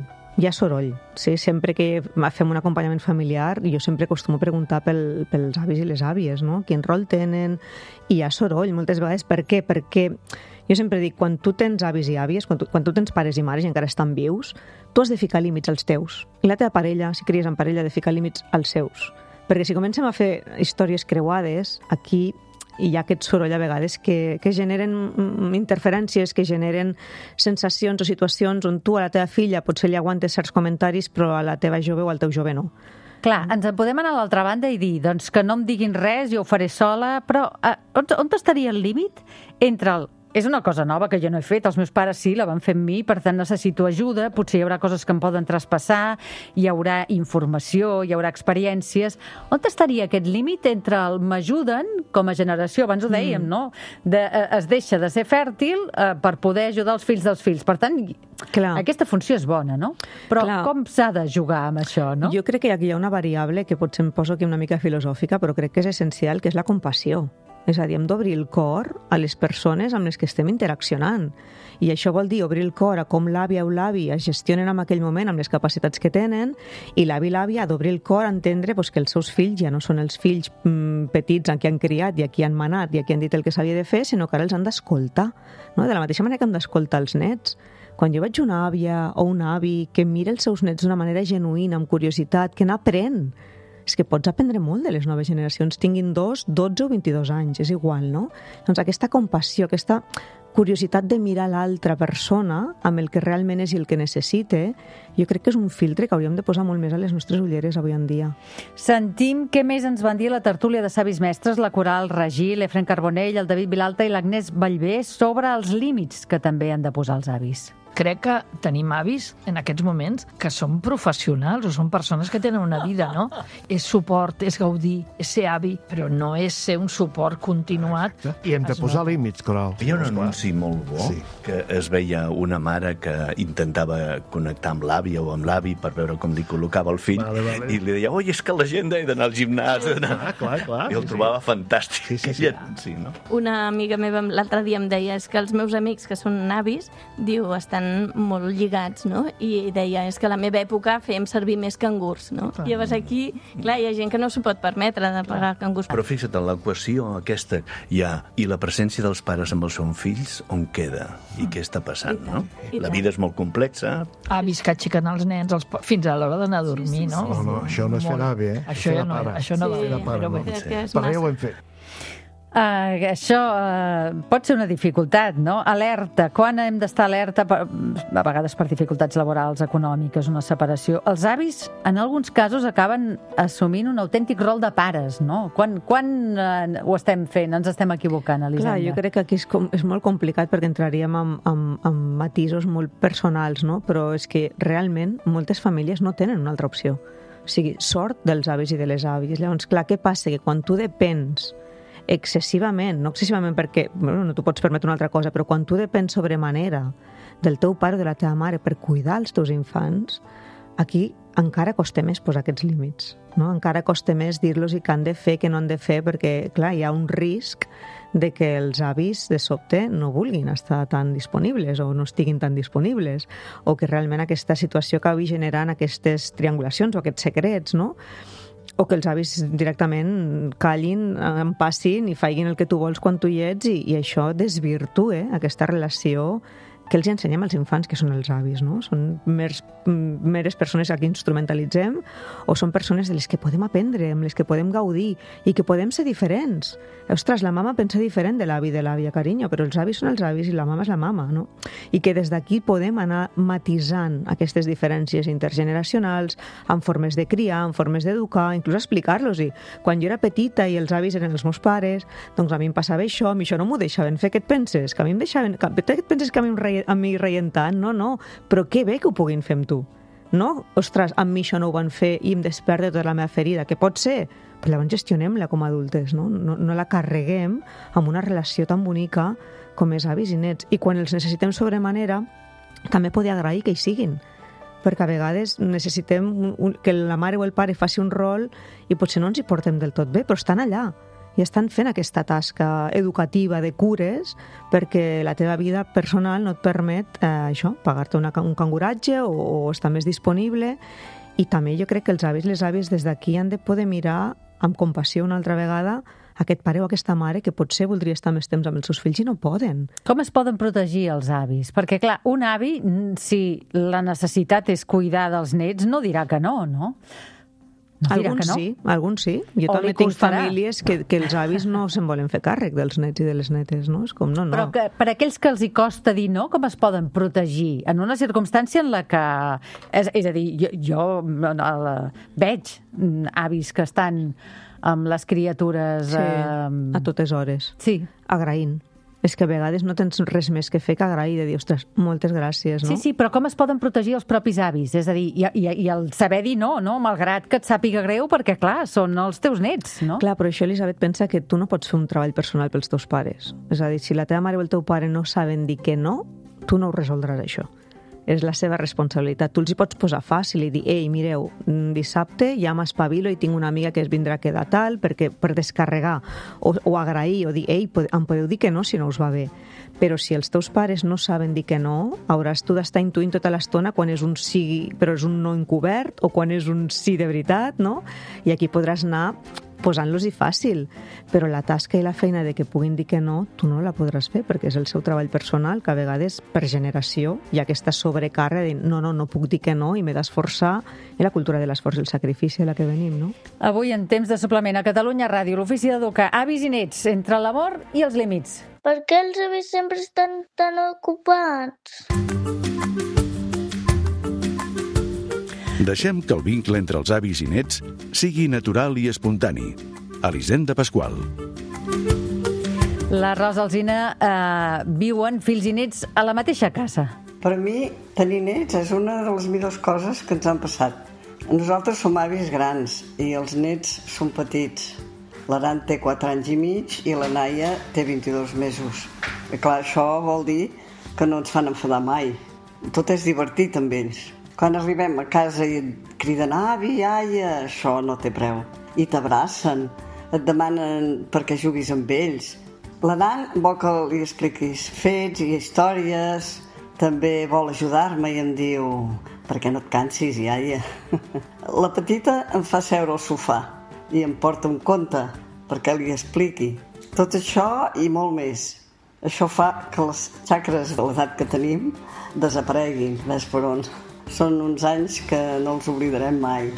ha soroll. Sí, sempre que fem un acompanyament familiar, jo sempre acostumo a preguntar pels avis i les àvies, no? Quin rol tenen? I hi ha soroll, moltes vegades. Per què? Perquè jo sempre dic, quan tu tens avis i àvies, quan tu tens pares i mares i encara estan vius, tu has de ficar límits als teus. I la teva parella, si cries en parella, ha de ficar límits als seus. Perquè si comencem a fer històries creuades, aquí hi ha aquest soroll a vegades que generen interferències, que generen sensacions o situacions on tu a la teva filla potser li aguantes certs comentaris, però a la teva jove o al teu jove no. Clar, ens en podem anar a l'altra banda i dir doncs, que no em diguin res, jo ho faré sola, però on estaria el límit entre el és una cosa nova que jo no he fet, els meus pares sí, la van fer amb mi, per tant necessito ajuda, potser hi haurà coses que em poden traspassar, hi haurà informació, hi haurà experiències. On estaria aquest límit entre el m'ajuden, com a generació, abans ho dèiem, no? Es deixa de ser fèrtil per poder ajudar els fills dels fills. Per tant, aquesta funció és bona, no? Però com s'ha de jugar amb això, no? Jo crec que aquí hi ha una variable que potser em poso aquí una mica filosòfica, però crec que és essencial, que és la compassió. És a dir, hem d'obrir el cor a les persones amb les que estem interaccionant. I això vol dir obrir el cor a com l'àvia o l'avi es gestionen en aquell moment amb les capacitats que tenen, i l'avi i l'àvia ha d'obrir el cor a entendre que els seus fills ja no són els fills petits en qui han criat i a qui han manat i a qui han dit el que s'havia de fer, sinó que ara els han d'escoltar. De la mateixa manera que hem d'escoltar els nets. Quan jo veig una àvia o un avi que mira els seus nets d'una manera genuïna, amb curiositat, que n'aprèn, és que pots aprendre molt de les noves generacions, tinguin 2, 12 o 22 anys, és igual, no? Doncs aquesta compassió, aquesta curiositat de mirar l'altra persona amb el que realment és i el que necessite, jo crec que és un filtre que hauríem de posar molt més a les nostres ulleres avui en dia. Sentim què més ens van dir a la tertúlia de savis mestres, la Coral Regí, l'Efren Carbonell, el David Vilalta i l'Agnès Vallvé, sobre els límits que també han de posar els avis. Crec que tenim avis en aquests moments que són professionals o són persones que tenen una vida, no? És suport, és gaudir, és ser avi, però no és ser un suport continuat. I hem de posar límits, Coral. Hi ha un anunci molt bo, que es veia una mare que intentava connectar amb l'àvia o amb l'avi per veure com li col·locava el fill, i li deia, oi, és que la gent ha d'anar al gimnàs. I el trobava fantàstic. Sí, no? Una amiga meva l'altre dia em deia, és que els meus amics que són avis, diu, estan molt lligats, no? I deia, és que a la meva època fèiem servir més cangurs, no? I llavors aquí, clar, hi ha gent que no s'ho pot permetre de pagar cangurs. Però fixa't, en l'equació aquesta hi ha, i la presència dels pares amb els seus fills, on queda? I què està passant, no? La vida és molt complexa. Avis que aixequen els nens fins a l'hora d'anar a dormir, no? No, això no és fer avi, eh? Això no va. Per ja ho hem fet. Això pot ser una dificultat, no? Alerta. Quan hem d'estar alerta? A vegades per dificultats laborals, econòmiques, una separació. Els avis, en alguns casos, acaben assumint un autèntic rol de pares, no? Quan ho estem fent? Ens estem equivocant, Elisenda? Clar, jo crec que aquí és molt complicat perquè entraríem amb matisos molt personals, no? Però és que realment moltes famílies no tenen una altra opció. O sigui, sort dels avis i de les àvies. Llavors, clar, què passa? Que quan tu depens excessivament, no excessivament perquè no t'ho pots permetre una altra cosa, però quan tu depens sobremanera del teu pare o de la teva mare per cuidar els teus infants, aquí encara costa més posar aquests límits, no? Encara costa més dir-los què han de fer, què no han de fer, perquè, clar, hi ha un risc de que els avis, de sobte, no vulguin estar tan disponibles o no estiguin tan disponibles, o que realment aquesta situació acabi generant aquestes triangulacions o aquests secrets, no? O que els avis directament callin, en passin i facin el que tu vols quan tu hi ets, i això desvirtua aquesta relació que els ensenyem als infants, que són els avis, no? Són meres persones a qui instrumentalitzem, o són persones de les que podem aprendre, amb les que podem gaudir i que podem ser diferents. Ostres, la mama pensa diferent de l'avi i de l'àvia, carinyo, però els avis són els avis i la mama és la mama, no? I que des d'aquí podem anar matisant aquestes diferències intergeneracionals, amb formes de criar, amb formes d'educar, inclús explicar-los-hi. Quan jo era petita i els avis eren els meus pares, doncs a mi em passava això, a mi això no m'ho deixaven fer. Què et penses? Que a mi em deixaven... Què et penses que a mi reien tant? No. Però que bé que ho puguin fer amb tu. No? Ostres, amb mi això no ho van fer i em desperta tota la meva ferida. Què pot ser? Però llavors gestionem-la com a adultes, no? No la carreguem amb una relació tan bonica com és avis i nets. I quan els necessitem sobremanera, també poder agrair que hi siguin, perquè a vegades necessitem que la mare o el pare faci un rol i potser no ens hi portem del tot bé, però estan allà i estan fent aquesta tasca educativa de cures perquè la teva vida personal no et permet pagar-te un canguratge o estar més disponible. I també jo crec que els avis i les àvies des d'aquí han de poder mirar amb compassió una altra vegada aquest pare o aquesta mare que potser voldria estar més temps amb els seus fills i no poden. Com es poden protegir els avis? Perquè, clar, un avi, si la necessitat és cuidar dels nets, no dirà que no, no? Alguns sí. Jo també tinc famílies que els avis no se'n volen fer càrrec dels nets i de les netes, no? És com, no. Però per aquells que els hi costa dir no, com es poden protegir en una circumstància en la que... És a dir, jo veig avis que estan amb les criatures... a totes hores. Sí. Agraint. És que a vegades no tens res més que fer que agrair, de dir, ostres, moltes gràcies, no? Sí, però com es poden protegir els propis avis? És a dir, i el saber dir no, malgrat que et sàpiga greu, perquè, clar, són els teus nets, no? Clar, però això, Elisabet, pensa que tu no pots fer un treball personal pels teus pares. És a dir, si la teva mare o el teu pare no saben dir que no, tu no ho resoldràs, això. És la seva responsabilitat. Tu els hi pots posar fàcil i dir, ei, mireu, dissabte ja m'espavilo i tinc una amiga que es vindrà a quedar tal, per descarregar o agrair o dir, ei, em podeu dir que no si no us va bé. Però si els teus pares no saben dir que no, hauràs tu d'estar intuint tota l'estona quan és un sí, però és un no encobert, o quan és un sí de veritat, no? I aquí podràs anar posant-los-hi fàcil, però la tasca i la feina de que puguin dir que no, tu no la podràs fer, perquè és el seu treball personal, que a vegades, per generació, hi ha aquesta sobrecàrrega de no puc dir que no i m'he d'esforçar, i la cultura de l'esforç i el sacrifici de la que venim, no? Avui, en temps de suplement a Catalunya Ràdio, l'Ofici d'Educar avis i nets, entre l'amor i els límits. Per què els avis sempre estan tan ocupats? Deixem que el vincle entre els avis i nets sigui natural i espontani. Elisenda Pasqual. La Rosa Alsina viuen fills i nets a la mateixa casa. Per mi, tenir nets és una de les millors coses que ens han passat. Nosaltres som avis grans i els nets són petits. L'Aran té 4 anys i mig i la Naia té 22 mesos. I clar, això vol dir que no ens fan enfadar mai. Tot és divertit amb ells. Quan arribem a casa i et criden avi, iaia, això no té preu. I t'abracen, et demanen perquè juguis amb ells. L'Aran vol que li expliquis fets i històries, també vol ajudar-me i em diu perquè no et cansis, iaia. La petita em fa seure al sofà i em porta un conte perquè li expliqui. Tot això i molt més. Això fa que les xacres de l'edat que tenim desapareguin, ves per on. Són uns anys que no els oblidarem mai.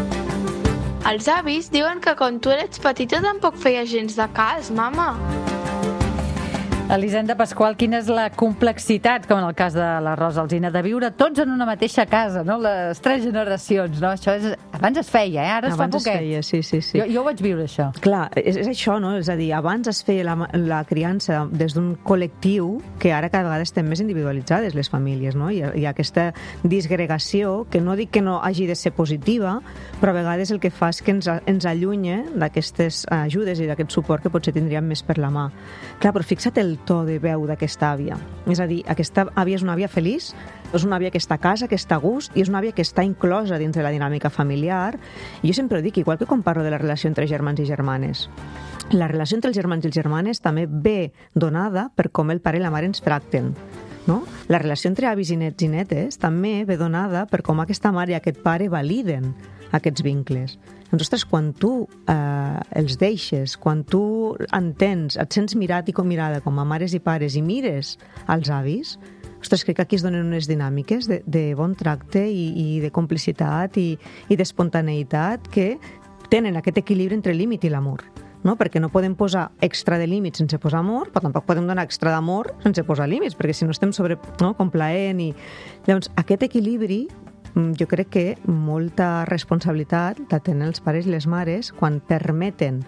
Els avis diuen que quan tu eres petita tampoc feies gens de cas, mama. Elisenda Pasqual, quina és la complexitat, com en el cas de la Rosa Alsina, de viure tots en una mateixa casa, no? Les 3 generacions, no? Això és... Abans es feia, ara es fa poquet. Abans es feia, sí. Jo ho vaig viure, això. Clar, és això, no? És a dir, abans es feia la criança des d'un col·lectiu que ara cada vegada estem més individualitzades, les famílies, no? Hi ha aquesta disgregació, que no dic que no hagi de ser positiva, però a vegades el que fa és que ens allunya d'aquestes ajudes i d'aquest suport que potser tindríem més per la mà. Clar, però fixa't el to de veu d'aquesta àvia. És a dir, aquesta àvia és una àvia feliç, és una àvia que està a casa, que està a gust, i és una àvia que està inclosa dins de la dinàmica familiar. I jo sempre ho dic, igual que quan parlo de la relació entre germans i germanes. La relació entre els germans i les germanes també ve donada per com el pare i la mare ens tracten. No? La relació entre avis i nets i netes també ve donada per com aquesta mare i aquest pare validen aquests vincles. Doncs, ostres, quan tu els deixes, quan tu entens, et sents mirat i mirada com a mares i pares i mires als avis, ostres, crec que aquí es donen unes dinàmiques de bon tracte i de complicitat i d'espontaneïtat que tenen aquest equilibri entre el límit i l'amor. No? Perquè no podem posar extra de límits sense posar amor, però tampoc podem donar extra d'amor sense posar límits, perquè si no estem complaent. Llavors, aquest equilibri, jo crec que molta responsabilitat la tenen els pares i les mares quan permeten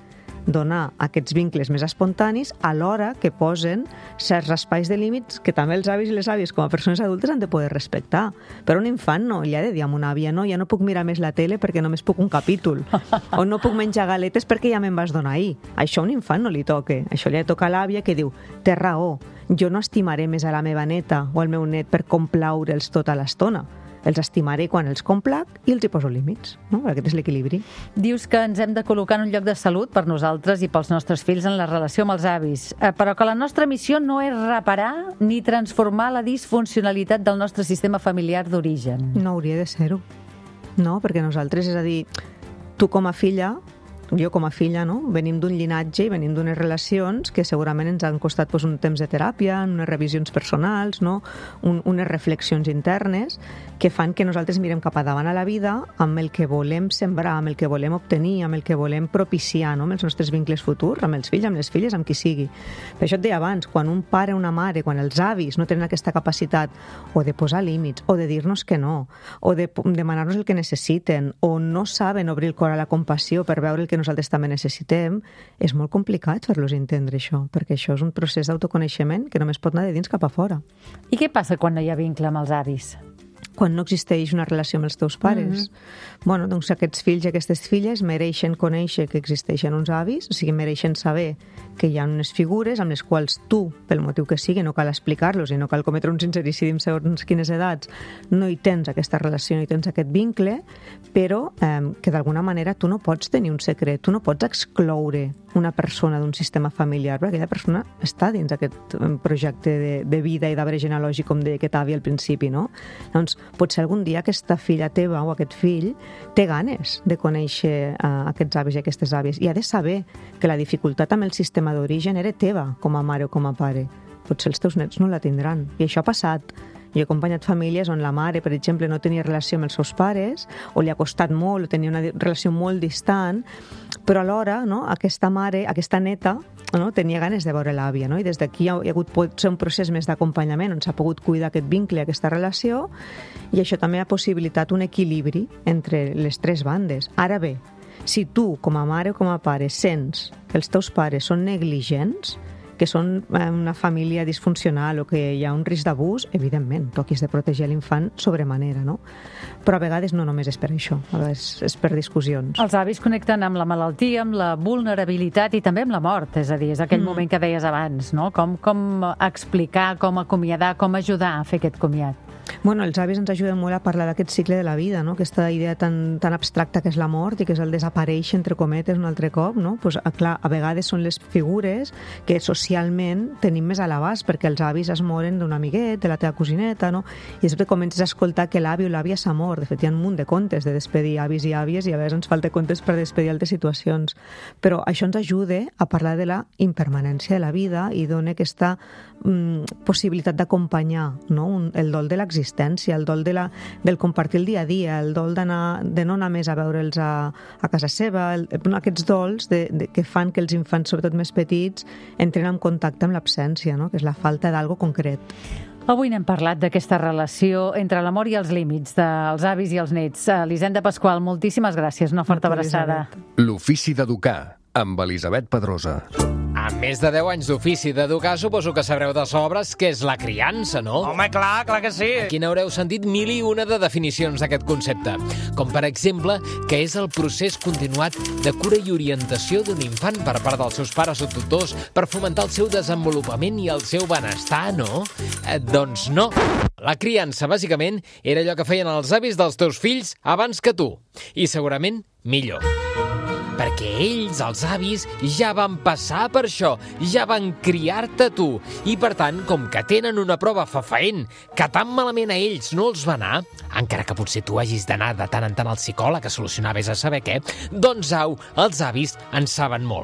donar aquests vincles més espontanis alhora que posen certs espais de límits que també els avis i les àvies com a persones adultes han de poder respectar. Però un infant no, li ha de dir a una àvia no, ja no puc mirar més la tele perquè només puc un capítol, o no puc menjar galetes perquè ja me'n vas donar ahir. Això a un infant no li toca, això li toca a l'àvia que diu, té raó, jo no estimaré més a la meva neta o al meu net per complaure'ls tota l'estona. Els estimaré quan els complac i els hi poso límits. No? Aquest és l'equilibri. Dius que ens hem de col·locar en un lloc de salut per nosaltres i pels nostres fills en la relació amb els avis, però que la nostra missió no és reparar ni transformar la disfuncionalitat del nostre sistema familiar d'origen. No hauria de ser-ho. No, perquè nosaltres, és a dir, tu com a filla, jo com a filla, no? Venim d'un llinatge i venim d'unes relacions que segurament ens han costat un temps de teràpia, unes revisions personals, no? Unes reflexions internes que fan que nosaltres mirem cap a davant a la vida amb el que volem sembrar, amb el que volem obtenir, amb el que volem propiciar, no? Amb els nostres vincles futurs, amb els fills, amb les filles, amb qui sigui. Per això et deia abans, quan un pare o una mare, quan els avis no tenen aquesta capacitat o de posar límits, o de dir-nos que no, o de demanar-nos el que necessiten, o no saben obrir el cor a la compassió per veure el que nosaltres també necessitem, és molt complicat fer-los entendre això, perquè això és un procés d'autoconeixement que només pot anar de dins cap a fora. I què passa quan no hi ha vincle amb els avis? Quan no existeix una relació amb els teus pares. Bueno, doncs aquests fills i aquestes filles mereixen conèixer que existeixen uns avis, o sigui, mereixen saber que hi ha unes figures amb les quals tu, pel motiu que sigui, no cal explicar-los i no cal cometre un sincericidi amb segons quines edats, no hi tens aquesta relació, no hi tens aquest vincle, però que d'alguna manera tu no pots tenir un secret, tu no pots excloure una persona d'un sistema familiar, perquè aquella persona està dins d'aquest projecte de vida i d'arbre genealògic, com deia aquest avi al principi, no? Doncs potser algun dia aquesta filla teva o aquest fill té ganes de conèixer aquests avis i aquestes àvies i ha de saber que la dificultat amb el sistema d'origen era teva com a mare o com a pare. Potser els teus nets no la tindran. I això ha passat. Jo he acompanyat famílies on la mare, per exemple, no tenia relació amb els seus pares, o li ha costat molt, o tenia una relació molt distant, però alhora, no, aquesta mare, aquesta neta, no, tenia ganes de veure l'àvia, no? I des d'aquí hi ha hagut potser un procés més d'acompanyament on s'ha pogut cuidar aquest vincle, aquesta relació, i això també ha possibilitat un equilibri entre les tres bandes. Ara bé, si tu, com a mare o com a pare, sents que els teus pares són negligents, que són una família disfuncional o que hi ha un risc d'abús, evidentment, tu aquí has de protegir l'infant sobremanera, no? Però a vegades no només és per això, a vegades és per discussions. Els avis connecten amb la malaltia, amb la vulnerabilitat i també amb la mort, és a dir, és aquell moment que deies abans, no? Com explicar, com acomiadar, com ajudar a fer aquest comiat. Bueno, els avis ens ajuden molt a parlar d'aquest cicle de la vida, no? Aquesta idea tan abstracta que és la mort i que és el desaparèixer, entre cometes, un altre cop, no? Pues, clar, a vegades són les figures que socialment tenim més a l'abast, perquè els avis es moren d'un amiguet, de la teva cosineta, no? I després comences a escoltar que l'avi o l'àvia s'ha mort. De fet, hi ha un munt de contes de despedir avis i àvies i a vegades ens falta contes per despedir altres situacions. Però això ens ajuda a parlar de la impermanència de la vida i dona aquesta possibilitat d'acompanyar, no? El dol de l'existència, el dol del compartir el dia a dia, el dol de no anar més a veure'ls a casa seva, aquests dols que fan que els infants, sobretot més petits, entren en contacte amb l'absència, no? Que és la falta d'algo concret. Avui n'hem parlat d'aquesta relació entre l'amor i els límits dels avis i els nets. Elisenda Pasqual, moltíssimes gràcies. Una forta abraçada. L'ofici d'educar, amb Elisabet Pedrosa. Amb més de 10 anys d'ofici d'educar, suposo que sabreu de sobres què és la criança, no? Home, clar que sí. Aquí n'haureu sentit mil i una de definicions d'aquest concepte. Com, per exemple, que és el procés continuat de cura i orientació d'un infant per part dels seus pares o tutors per fomentar el seu desenvolupament i el seu benestar, no? Doncs no. La criança, bàsicament, era allò que feien els avis dels teus fills abans que tu. I segurament millor. Perquè ells, els avis, ja van passar per això, ja van criar-te tu. I, per tant, com que tenen una prova fefaent que tan malament a ells no els va anar, encara que potser tu hagis d'anar de tant en tant al psicòleg a solucionar vés a saber què, doncs au, els avis en saben molt.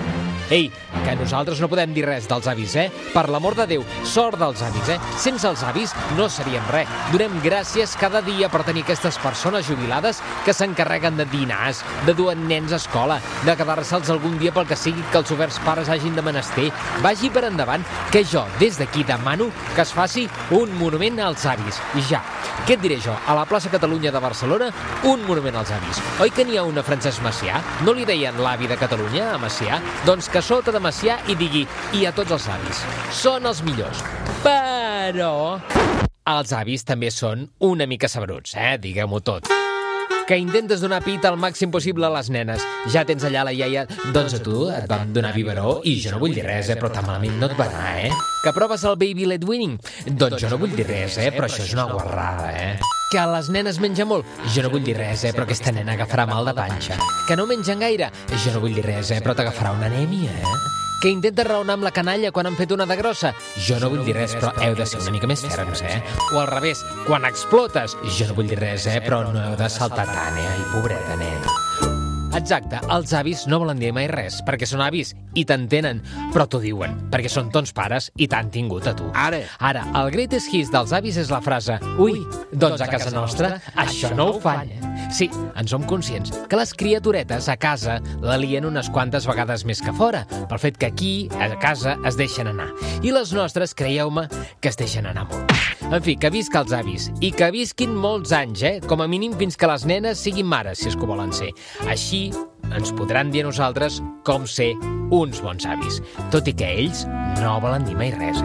Ei, que nosaltres no podem dir res dels avis, Per l'amor de Déu, sort dels avis, Sense els avis no seríem res. Donem gràcies cada dia per tenir aquestes persones jubilades que s'encarreguen de dinars, de dur nens a escola, de quedar-se'ls algun dia pel que sigui que els oberts pares hagin de menester. Vagi per endavant que jo, des d'aquí, demano que es faci un monument als avis. I ja, Què et diré jo? A la plaça Catalunya de Barcelona, un monument als avis. Oi que n'hi ha un a Francesc Macià? No li deien l'avi de Catalunya, a Macià? Doncs que sota de Macià hi digui i a tots els avis. Són els millors. Però els avis també són una mica sabruts, digueu-m'ho tot. Que intentes donar pit al màxim possible a les nenes. Ja tens allà la iaia, doncs a tu et vam donar biberó i jo no vull dir res, però tan malament no et va anar, Que proves el baby led weaning? Doncs jo no vull dir res, però això és una guarrada, Que a les nenes menja molt? Jo no vull dir res, però aquesta nena agafarà mal de panxa. Que no mengen gaire? Jo no vull dir res, però t'agafarà una anèmia, Que intentes raonar amb la canalla quan han fet una de grossa? Jo no vull dir res, però heu de ser una mica més ferms, O al revés, quan explotes? Jo no vull dir res, però no heu de saltar tant, Ai, pobreta, nen. Exacte, els avis no volen dir mai res, perquè són avis i t'entenen, però t'ho diuen, perquè són tons pares i t'han tingut a tu. Ara, el greatest hits dels avis és la frase «Ui, doncs a casa nostra això no ho fan». Sí, en som conscients que les criaturetes a casa la lien unes quantes vegades més que fora, pel fet que aquí, a casa, es deixen anar. I les nostres, creieu-me, que es deixen anar molt. En fi, que visca els avis, i que visquin molts anys, com a mínim fins que les nenes siguin mares, si és que ho volen ser. Així ens podran dir a nosaltres com ser uns bons avis, tot i que ells no volen dir mai res,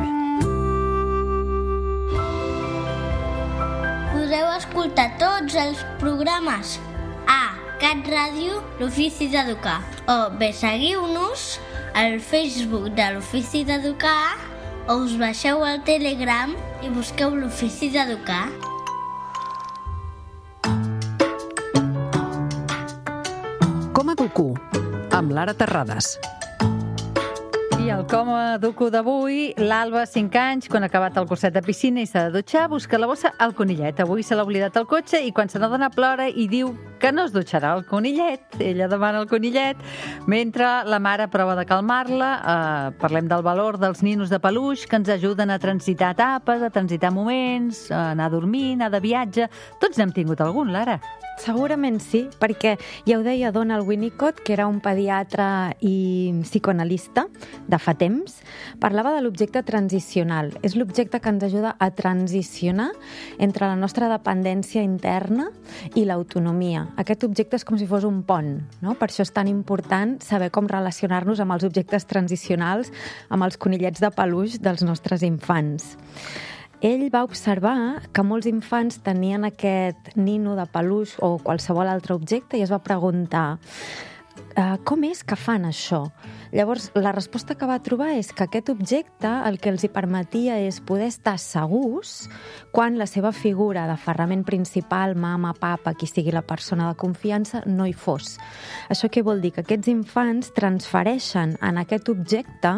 Podeu escoltar tots els programes a Cat Ràdio, l'Ofici d'Educar, o bé seguiu-nos al Facebook de l'Ofici d'Educar o us baixeu al Telegram i busqueu l'Ofici d'Educar. Com educo? Amb Lara Terrades. I el Com educo d'avui, l'Alba, 5 anys, quan ha acabat el curset de piscina i s'ha de dutxar, busca la bossa al conillet. Avui se l'ha oblidat al cotxe i quan se n'adona plora i diu que no es dutxarà el conillet. Ella demana el conillet, mentre la mare prova de calmar-la. Parlem del valor dels ninos de peluix que ens ajuden a transitar etapes, a transitar moments, a anar a dormir, anar de viatge. Tots n'hem tingut algun, Lara. Segurament sí, perquè ja ho deia Donald Winnicott, que era un pediatre i psicoanalista de fa temps, parlava de l'objecte transicional. És l'objecte que ens ajuda a transicionar entre la nostra dependència interna i l'autonomia. Aquest objecte és com si fos un pont, no? Per això és tan important saber com relacionar-nos amb els objectes transicionals, amb els conillets de peluix dels nostres infants. Ell va observar que molts infants tenien aquest nino de peluix o qualsevol altre objecte i es va preguntar com és que fan això? Llavors, la resposta que va trobar és que aquest objecte el que els hi permetia és poder estar segurs quan la seva figura d'aferrament principal, mama, papa, qui sigui la persona de confiança, no hi fos. Això què vol dir? Que aquests infants transfereixen en aquest objecte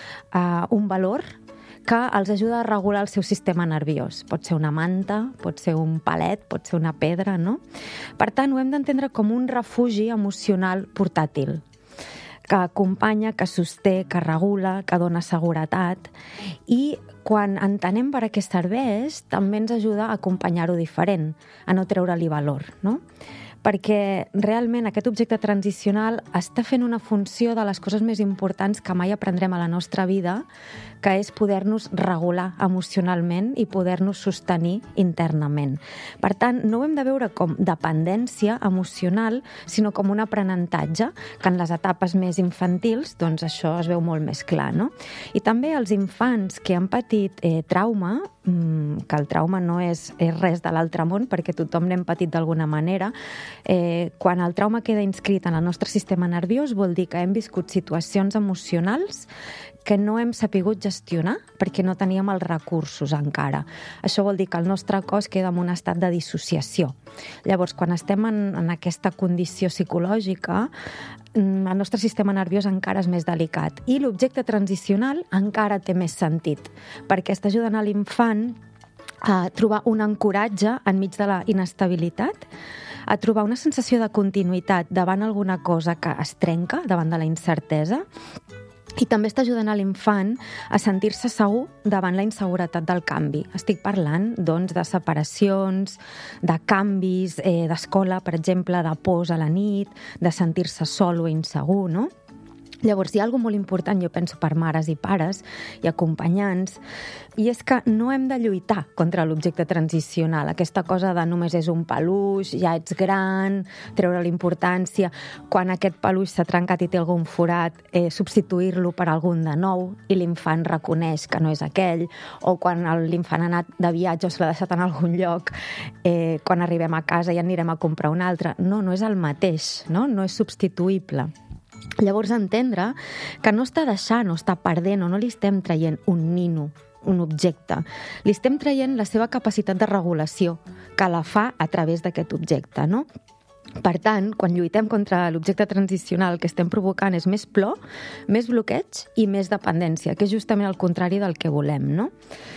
un valor que els ajuda a regular el seu sistema nerviós. Pot ser una manta, pot ser un palet, pot ser una pedra, no? Per tant, ho hem d'entendre com un refugi emocional portàtil, que acompanya, que sosté, que regula, que dona seguretat, i quan entenem per a què serveix, també ens ajuda a acompanyar-ho diferent, a no treure-li valor, no? Perquè realment aquest objecte transicional està fent una funció de les coses més importants que mai aprendrem a la nostra vida, que és poder-nos regular emocionalment i poder-nos sostenir internament. Per tant, no ho hem de veure com dependència emocional, sinó com un aprenentatge, que en les etapes més infantils, doncs això es veu molt més clar, no? I també els infants que han patit trauma, que el trauma no és res de l'altre món, perquè tothom n'hem patit d'alguna manera, quan el trauma queda inscrit en el nostre sistema nerviós vol dir que hem viscut situacions emocionals que no hem sapigut gestionar perquè no teníem els recursos encara. Això vol dir que el nostre cos queda en un estat de dissociació. Llavors, quan estem en aquesta condició psicològica, el nostre sistema nerviós encara és més delicat. I l'objecte transicional encara té més sentit, perquè està ajudant a l'infant a trobar un ancoratge enmig de la inestabilitat, a trobar una sensació de continuïtat davant alguna cosa que es trenca, davant de la incertesa, i també està ajudant a l'infant a sentir-se segur davant la inseguretat del canvi. Estic parlant, doncs, de separacions, de canvis d'escola, per exemple, de pors a la nit, de sentir-se sol o insegur, no? Llavors, hi ha alguna molt important, jo penso, per mares i pares i acompanyants, i és que no hem de lluitar contra l'objecte transicional. Aquesta cosa de només és un peluix, ja ets gran, treure l'importància. Quan aquest peluix s'ha trencat i té algun forat, substituir-lo per algun de nou i l'infant reconeix que no és aquell, o quan l'infant ha anat de viatge o se l'ha deixat en algun lloc, quan arribem a casa ja anirem a comprar un altre. No és el mateix, no és substituïble. Llavors, entendre que no està deixant o està perdent o no li estem traient un nino, un objecte. Li estem traient la seva capacitat de regulació, que la fa a través d'aquest objecte, no? Per tant, quan lluitem contra l'objecte transicional, el que estem provocant és més plor, més bloqueig i més dependència, que és justament el contrari del que volem, no?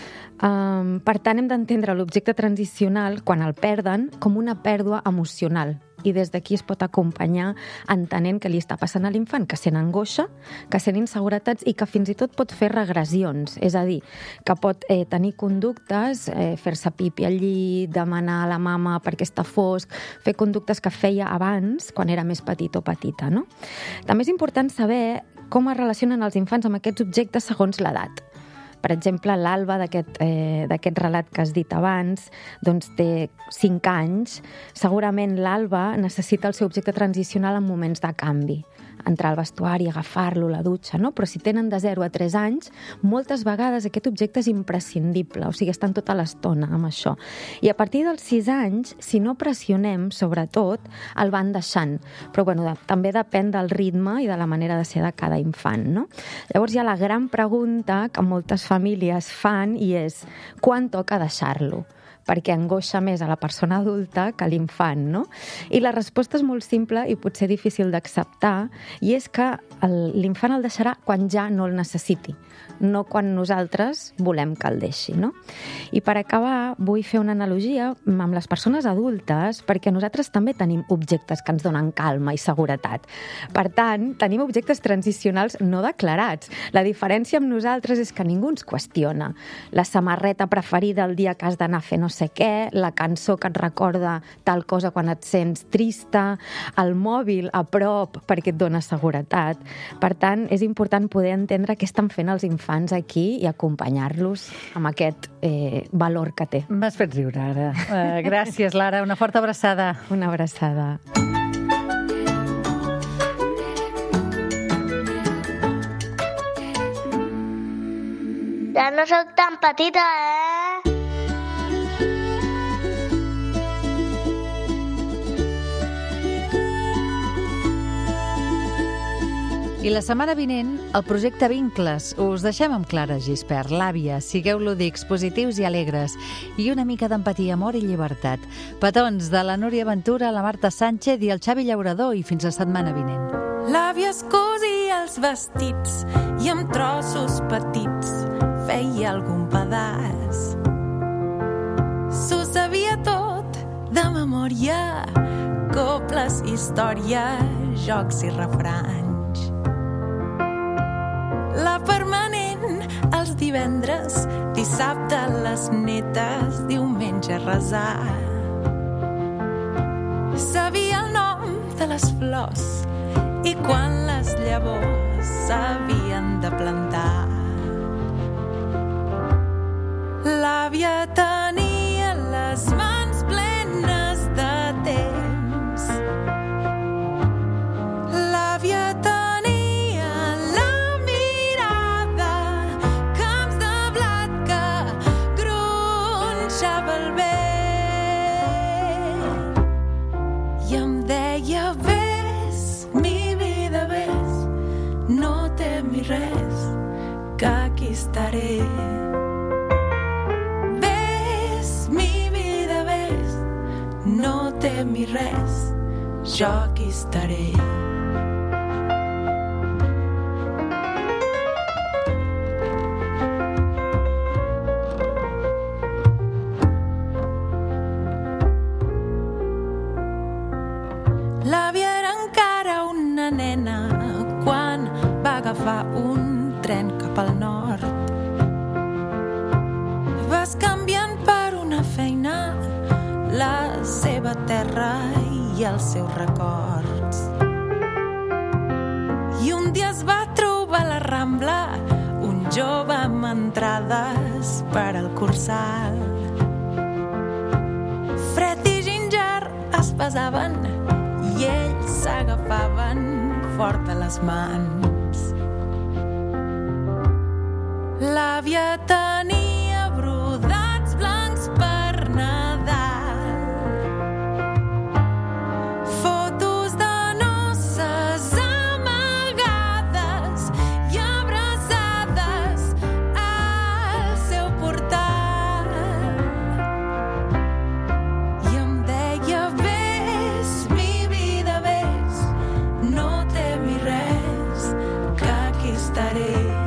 Per tant, hem d'entendre l'objecte transicional, quan el perden, com una pèrdua emocional. I des d'aquí es pot acompanyar entenent què li està passant a l'infant, que sent angoixa, que sent inseguretats i que fins i tot pot fer regressions. És a dir, que pot tenir conductes, fer-se pipi al llit, demanar a la mama perquè està fosc, fer conductes que feia abans, quan era més petit o petita, no? També és important saber com es relacionen els infants amb aquests objectes segons l'edat. Per exemple, l'Alba d'aquest relat que has dit abans, doncs té 5 anys. Segurament l'Alba necessita el seu objecte transicional en moments de canvi. Entrar al vestuari, agafar-lo, la dutxa, no? Però si tenen de 0 a 3 anys, moltes vegades aquest objecte és imprescindible, o sigui, estan tota l'estona amb això. I a partir dels 6 anys, si no pressionem, sobretot, el van deixant. Però bueno, també depèn del ritme i de la manera de ser de cada infant, no? Llavors hi ha la gran pregunta que moltes famílies fan i és: quan toca deixar-lo? Perquè angoixa més a la persona adulta que a l'infant, no? I la resposta és molt simple i potser difícil d'acceptar, i és que l'infant el deixarà quan ja no el necessiti, no quan nosaltres volem que el deixi, no? I per acabar, vull fer una analogia amb les persones adultes, perquè nosaltres també tenim objectes que ens donen calma i seguretat. Per tant, tenim objectes transicionals no declarats. La diferència amb nosaltres és que ningú ens qüestiona. La samarreta preferida el dia que has d'anar a fer no sé què, la cançó que et recorda tal cosa quan et sents trista, el mòbil a prop perquè et dona seguretat. Per tant, és important poder entendre què estan fent els infants aquí i acompanyar-los amb aquest valor que té. M'has fet riure ara. Gràcies, Lara. Una forta abraçada. Una abraçada. Ja no sóc tan petita, I la setmana vinent, el projecte Vincles. Us deixem amb Clara Gispert, l'àvia. Sigueu lúdics, positius i alegres. I una mica d'empatia, amor i llibertat. Petons de la Núria Ventura, la Marta Sánchez i el Xavi Llaurador. I fins la setmana vinent. L'àvia es cosia els vestits i amb trossos petits feia algun pedaç. S'ho sabia tot de memòria, cobles, històries, jocs i refranys. La permanent els divendres, dissabte les netes, diumenge resar. Sabia el nom de les flors i quan les llavors s'havien de plantar. L'àvia tenia les mans plenes de temps. L'àvia tenia la mirada, camps de blat que gronxava el vent. I em deia, ves, mi vida, ves, no temis res, que aquí estaré. No temis res, jo aquí estaré. L'àvia era encara una nena quan va agafar un tren cap al nord. Vas canviant per una feina la seva terra i els seus records. I un dia es va Rambla, un jove amb entrades per al Cursal. Fred i Ginger es besaven i ells s'agafaven fort a les mans. L'àvia tenia brodats blancs per Nadal, fotos de noces amagades i abraçades al seu portal. I em deia, ves, mi vida, ves, no temis res, que aquí estaré.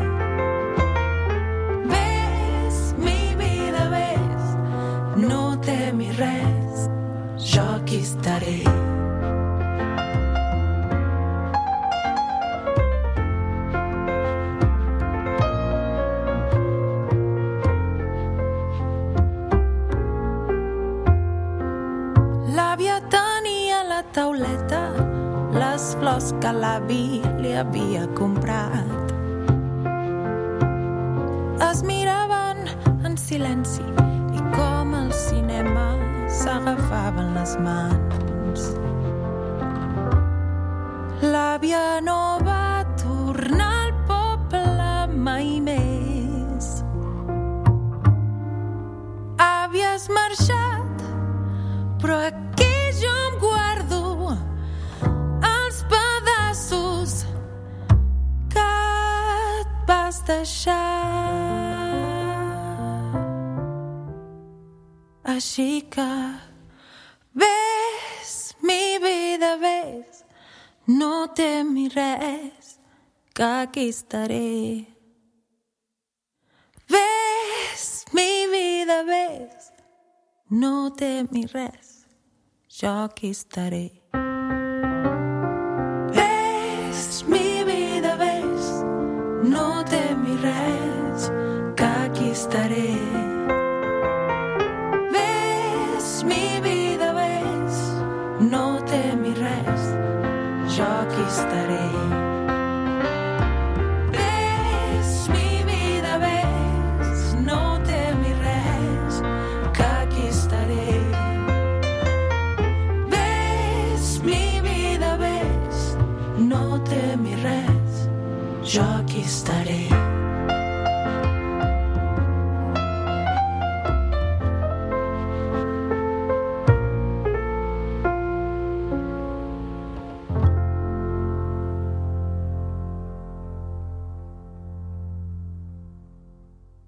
No temis res, jo aquí estaré. L'àvia tenia a la tauleta les flors que l'avi li havia comprat. Es miraven en silenci i com al cinema s'agafaven les mans. L'àvia no va tornar al poble mai més. Àvia, has marxat, però aquí jo em guardo els pedaços que et vas deixar. Així que ves, mi vida, ves, no temis res, que aquí estaré. Ves, mi vida, ves, no temis res, jo aquí estaré. Ves, mi vida, ves, no temis res, que aquí estaré. Mi vida, ves, no temis res, jo aquí estaré. Ves, mi vida, ves, no temis res, que aquí estaré. Ves, mi vida, ves, no temis res, jo aquí estaré.